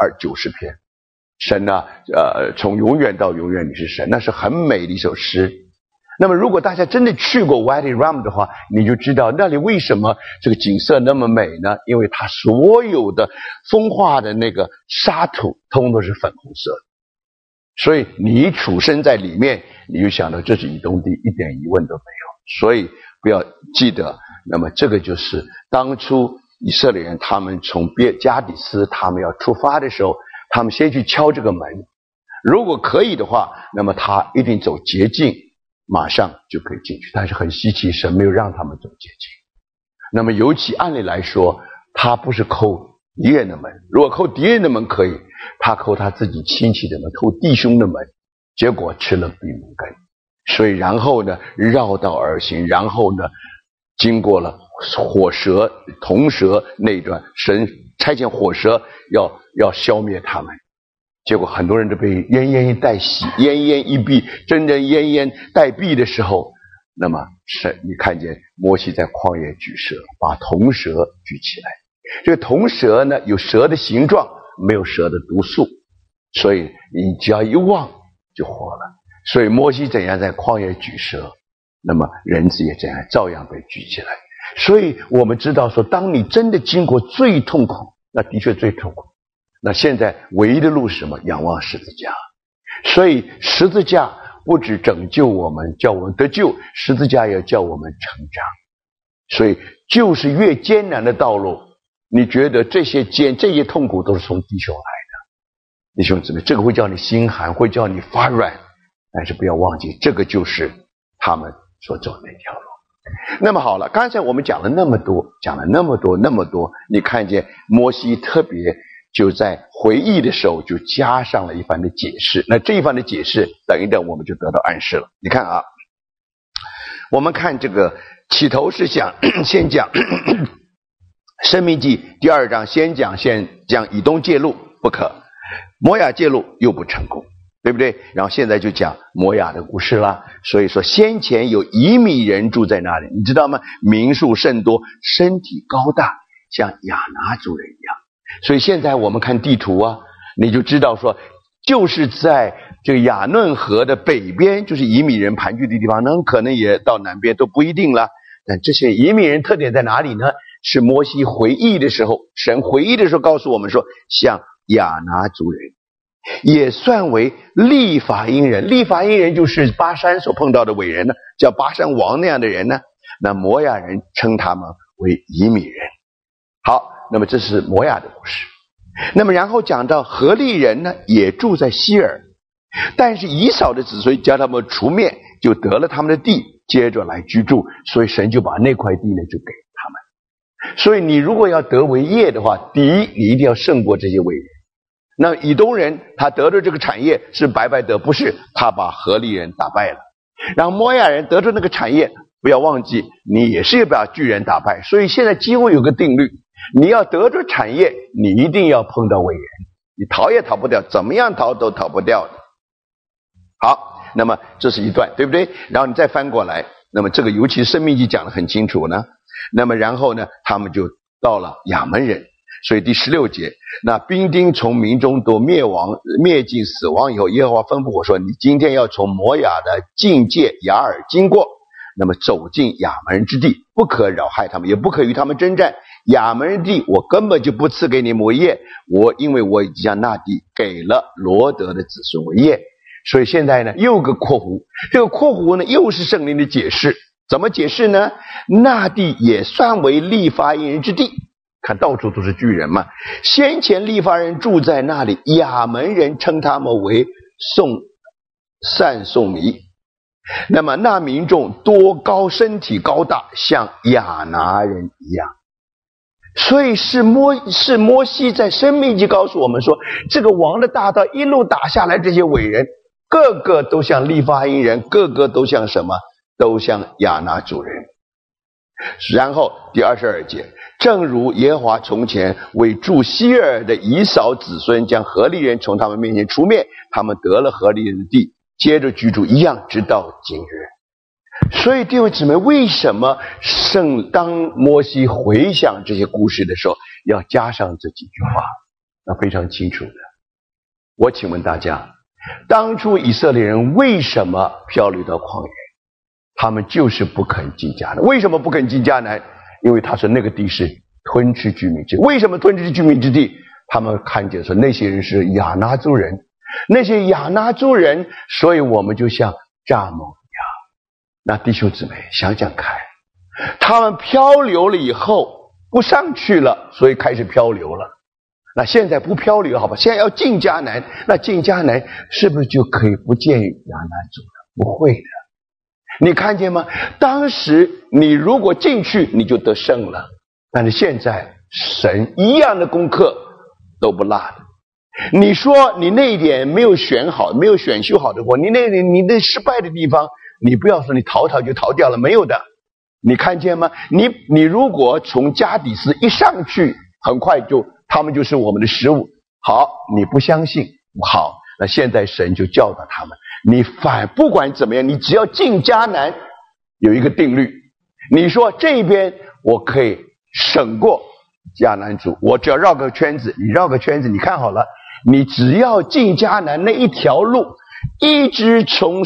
90篇。神啊，从永远到永远你是神，那是很美的一首诗。那么如果大家真的去过 Wadi Rum 的话，你就知道那里为什么这个景色那么美呢？因为它所有的风化的那个沙土通通都是粉红色的，所以你一处身在里面，你就想到这是以东地，一点疑问都没有。所以不要记得，那么这个就是当初以色列人他们从加底斯他们要出发的时候，他们先去敲这个门，如果可以的话，那么他一定走捷径，马上就可以进去。但是很稀奇，神没有让他们走捷径。那么尤其按理来说，他不是抠敌人的门，如果抠敌人的门可以，他抠他自己亲戚的门，抠弟兄的门，结果吃了闭门羹。所以然后呢，绕道而行，然后呢，经过了火蛇、铜蛇那一段，神差遣火蛇要消灭他们，结果很多人都被奄奄一代洗，奄奄一毙，真正奄奄待毙的时候，那么神，你看见摩西在旷野举蛇，把铜蛇举起来。这个铜蛇呢，有蛇的形状，没有蛇的毒素，所以你只要一望就活了。所以摩西怎样在旷野举蛇，那么人子也怎样照样被举起来。所以我们知道说，当你真的经过最痛苦，那的确最痛苦，那现在唯一的路是什么？仰望十字架。所以十字架不只拯救我们，叫我们得救，十字架也叫我们成长。所以就是越艰难的道路，你觉得这些痛苦都是从弟兄来的，弟兄姊妹，这个会叫你心寒，会叫你发软，但是不要忘记，这个就是他们所走的那条路。那么好了，刚才我们讲了那么多，你看见摩西特别就在回忆的时候就加上了一番的解释，那这一番的解释等一等我们就得到暗示了。你看啊，我们看这个起头是先讲申命记第2章，先讲以东介入不可，摩亚介入又不成功，对不对？然后现在就讲摩亚的故事啦。所以说先前有以米人住在那里，你知道吗？民数甚多，身体高大，像亚拿族人一样。所以现在我们看地图啊，你就知道说，就是在这个亚嫩河的北边，就是以米人盘踞的地方，那可能也到南边都不一定了。但这些以米人特点在哪里呢？是摩西回忆的时候，神回忆的时候告诉我们说，像亚拿族人，也算为利法因人。利法因人就是巴珊所碰到的伟人呢，叫巴珊王那样的人呢。那摩亚人称他们为以米人。好，那么这是摩亚的故事。那么然后讲到何利人呢，也住在西尔，但是以扫的子孙将他们除灭，就得了他们的地，接着来居住，所以神就把那块地呢就给他们。所以你如果要得为业的话，第一，你一定要胜过这些伟人。那以东人他得的这个产业是白白得，不是，他把何利人打败了。然后摩亚人得着那个产业，不要忘记你也是要把巨人打败。所以现在几乎有个定律，你要得着产业，你一定要碰到伟人，你逃也逃不掉，怎么样逃都逃不掉的。好，那么这是一段，对不对？然后你再翻过来，那么这个尤其申命记讲得很清楚呢。那么然后呢，他们就到了亚门人。所以第16节，那兵丁从民中都灭尽死亡以后，耶和华吩咐我说，你今天要从摩亚的境界雅尔经过，那么走进亚门人之地，不可扰害他们，也不可与他们征战。亚门人地我根本就不赐给你们为业，因为我已经将那地给了罗德的子孙为业。所以现在呢又个括弧，这个括弧呢又是圣灵的解释。怎么解释呢？那地也算为利法因人之地，看到处都是巨人嘛。先前利法人住在那里，亚门人称他们为散送尼。那么那民众多高，身体高大，像亚拿人一样。 所以是摩西在申命记告诉我们说，这个王的大道一路打下来，这些伟人个个都像利法因人，个个都像什么？都像亚拿族人。然后第22节，正如耶和华从前为住西珥的以扫子孙将何利人从他们面前除灭，他们得了何利人的地，接着居住一样，直到今日。所以弟兄姊妹，为什么当摩西回想这些故事的时候要加上这几句话？那非常清楚的。我请问大家，当初以色列人为什么漂流到旷野？他们就是不肯进迦南。为什么不肯进迦南？因为他说那个地是吞吃居民之地。为什么吞吃居民之地？他们看见说那些人是亚拿族人，那些亚拿族人，所以我们就像蚱蜢一样。那弟兄姊妹想想看，他们漂流了以后不上去了，所以开始漂流了。那现在不漂流好吧，现在要进迦南，那进迦南是不是就可以不见亚拿族了？不会的。你看见吗？当时你如果进去你就得胜了，但是现在神一样的功课都不落的。你说你那一点没有选好，没有选修好的话，你那失败的地方，你不要说你逃就逃掉了，没有的。你看见吗？你如果从加底斯一上去，很快他们就是我们的食物。好，你不相信，好，那现在神就教导他们，你不管怎么样，你只要进迦南，有一个定律，你说这边我可以胜过迦南族，我只要绕个圈子，你绕个圈子，你看好了，你只要进迦南那一条路，一直从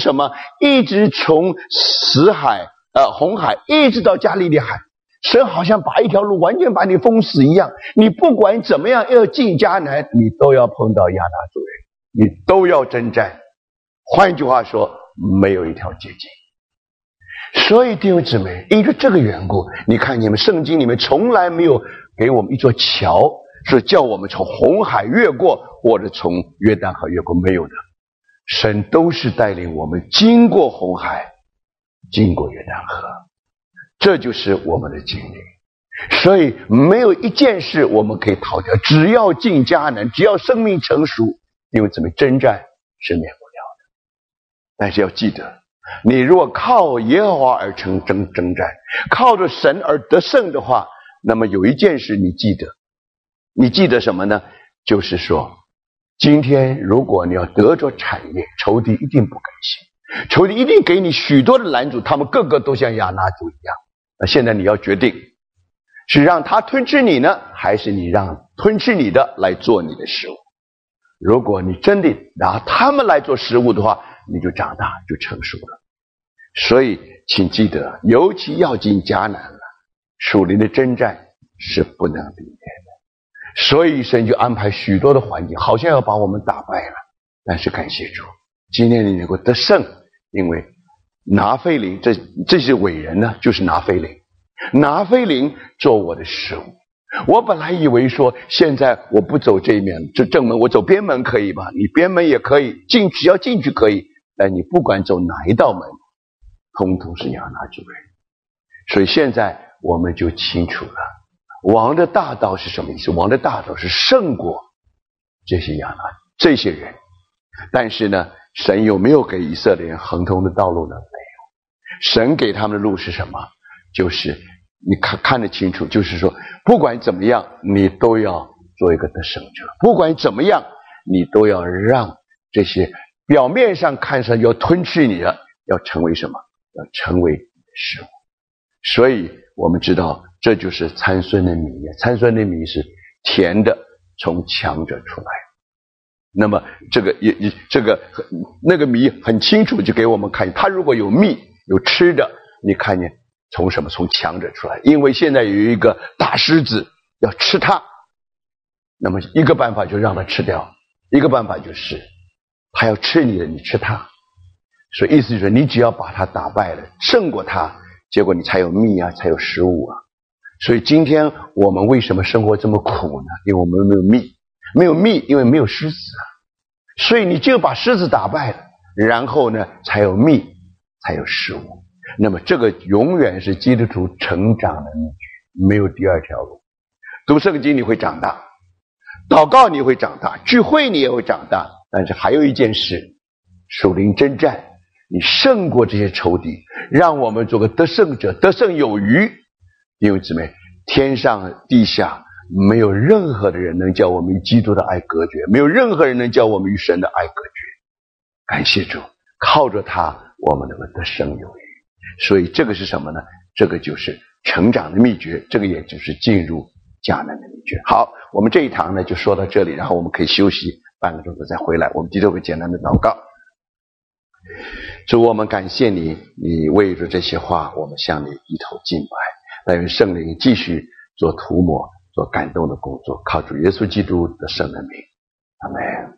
红海一直到加利利海，神好像把一条路完全把你封死一样，你不管怎么样要进迦南，你都要碰到亚拿族人，你都要征战。换句话说，没有一条捷径。所以弟兄姊妹，因为这个缘故，你看你们圣经里面从来没有给我们一座桥，是叫我们从红海越过，或者从约旦河越过，没有的。神都是带领我们经过红海，经过约旦河，这就是我们的经历。所以没有一件事我们可以逃掉，只要进迦南，只要生命成熟，因为怎么征战是免不了的。但是要记得，你如果靠耶和华而征战，靠着神而得胜的话，那么有一件事你记得什么呢？就是说，今天如果你要得着产业，仇敌一定不甘心，仇敌一定给你许多的拦阻，他们个个都像亚拿族一样。那现在你要决定，是让他吞吃你呢，还是你让吞吃你的来做你的食物？如果你真的拿他们来做食物的话，你就长大，就成熟了。所以请记得，尤其要进迦南了，属灵的征战是不能避免的。所以神就安排许多的环境，好像要把我们打败了。但是感谢主，今天你能够得胜，因为拿非林这些伟人呢，就是拿非林做我的食物。我本来以为说，现在我不走这一面，这正门，我走边门可以吧？你边门也可以，只要进去可以，但你不管走哪一道门，通通是亚拿族人。所以现在我们就清楚了，王的大道是什么意思？王的大道是胜过这些这些人。但是呢，神有没有给以色列人亨通的道路呢？没有。神给他们的路是什么？就是你看得清楚，就是说不管怎么样，你都要做一个得胜者，不管怎么样，你都要让这些表面上看上要吞吃你的，要成为什么？要成为食物。所以我们知道，这就是参孙的米。参孙的米是甜的，从强者出来。那么那个米很清楚就给我们看，他如果有蜜有吃的，你看见从什么？从强者出来。因为现在有一个大狮子要吃它，那么一个办法就让它吃掉，一个办法就是他要吃你的，你吃它。所以意思就是你只要把它打败了，胜过它，结果你才有蜜啊，才有食物啊。所以今天我们为什么生活这么苦呢？因为我们没有蜜，因为没有狮子啊。所以你就把狮子打败了，然后呢才有蜜，才有食物。那么这个永远是基督徒成长的秘诀，没有第二条路。 读圣经你会长大，祷告你会长大，聚会你也会长大，但是还有一件事，属灵征战，你胜过这些仇敌，让我们做个得胜者，得胜有余。弟兄姊妹，天上地下没有任何的人能叫我们与基督的爱隔绝，没有任何人能叫我们与神的爱隔绝。感谢主，靠着他我们能够得胜有余。所以这个是什么呢？这个就是成长的秘诀，这个也就是进入迦南的秘诀。好，我们这一堂呢就说到这里，然后我们可以休息半个钟头再回来。我们低头会简单的祷告。主，我们感谢你，你为着这些话我们向你低头敬拜。但愿圣灵继续做涂抹，做感动的工作，靠主耶稣基督的圣名，阿们。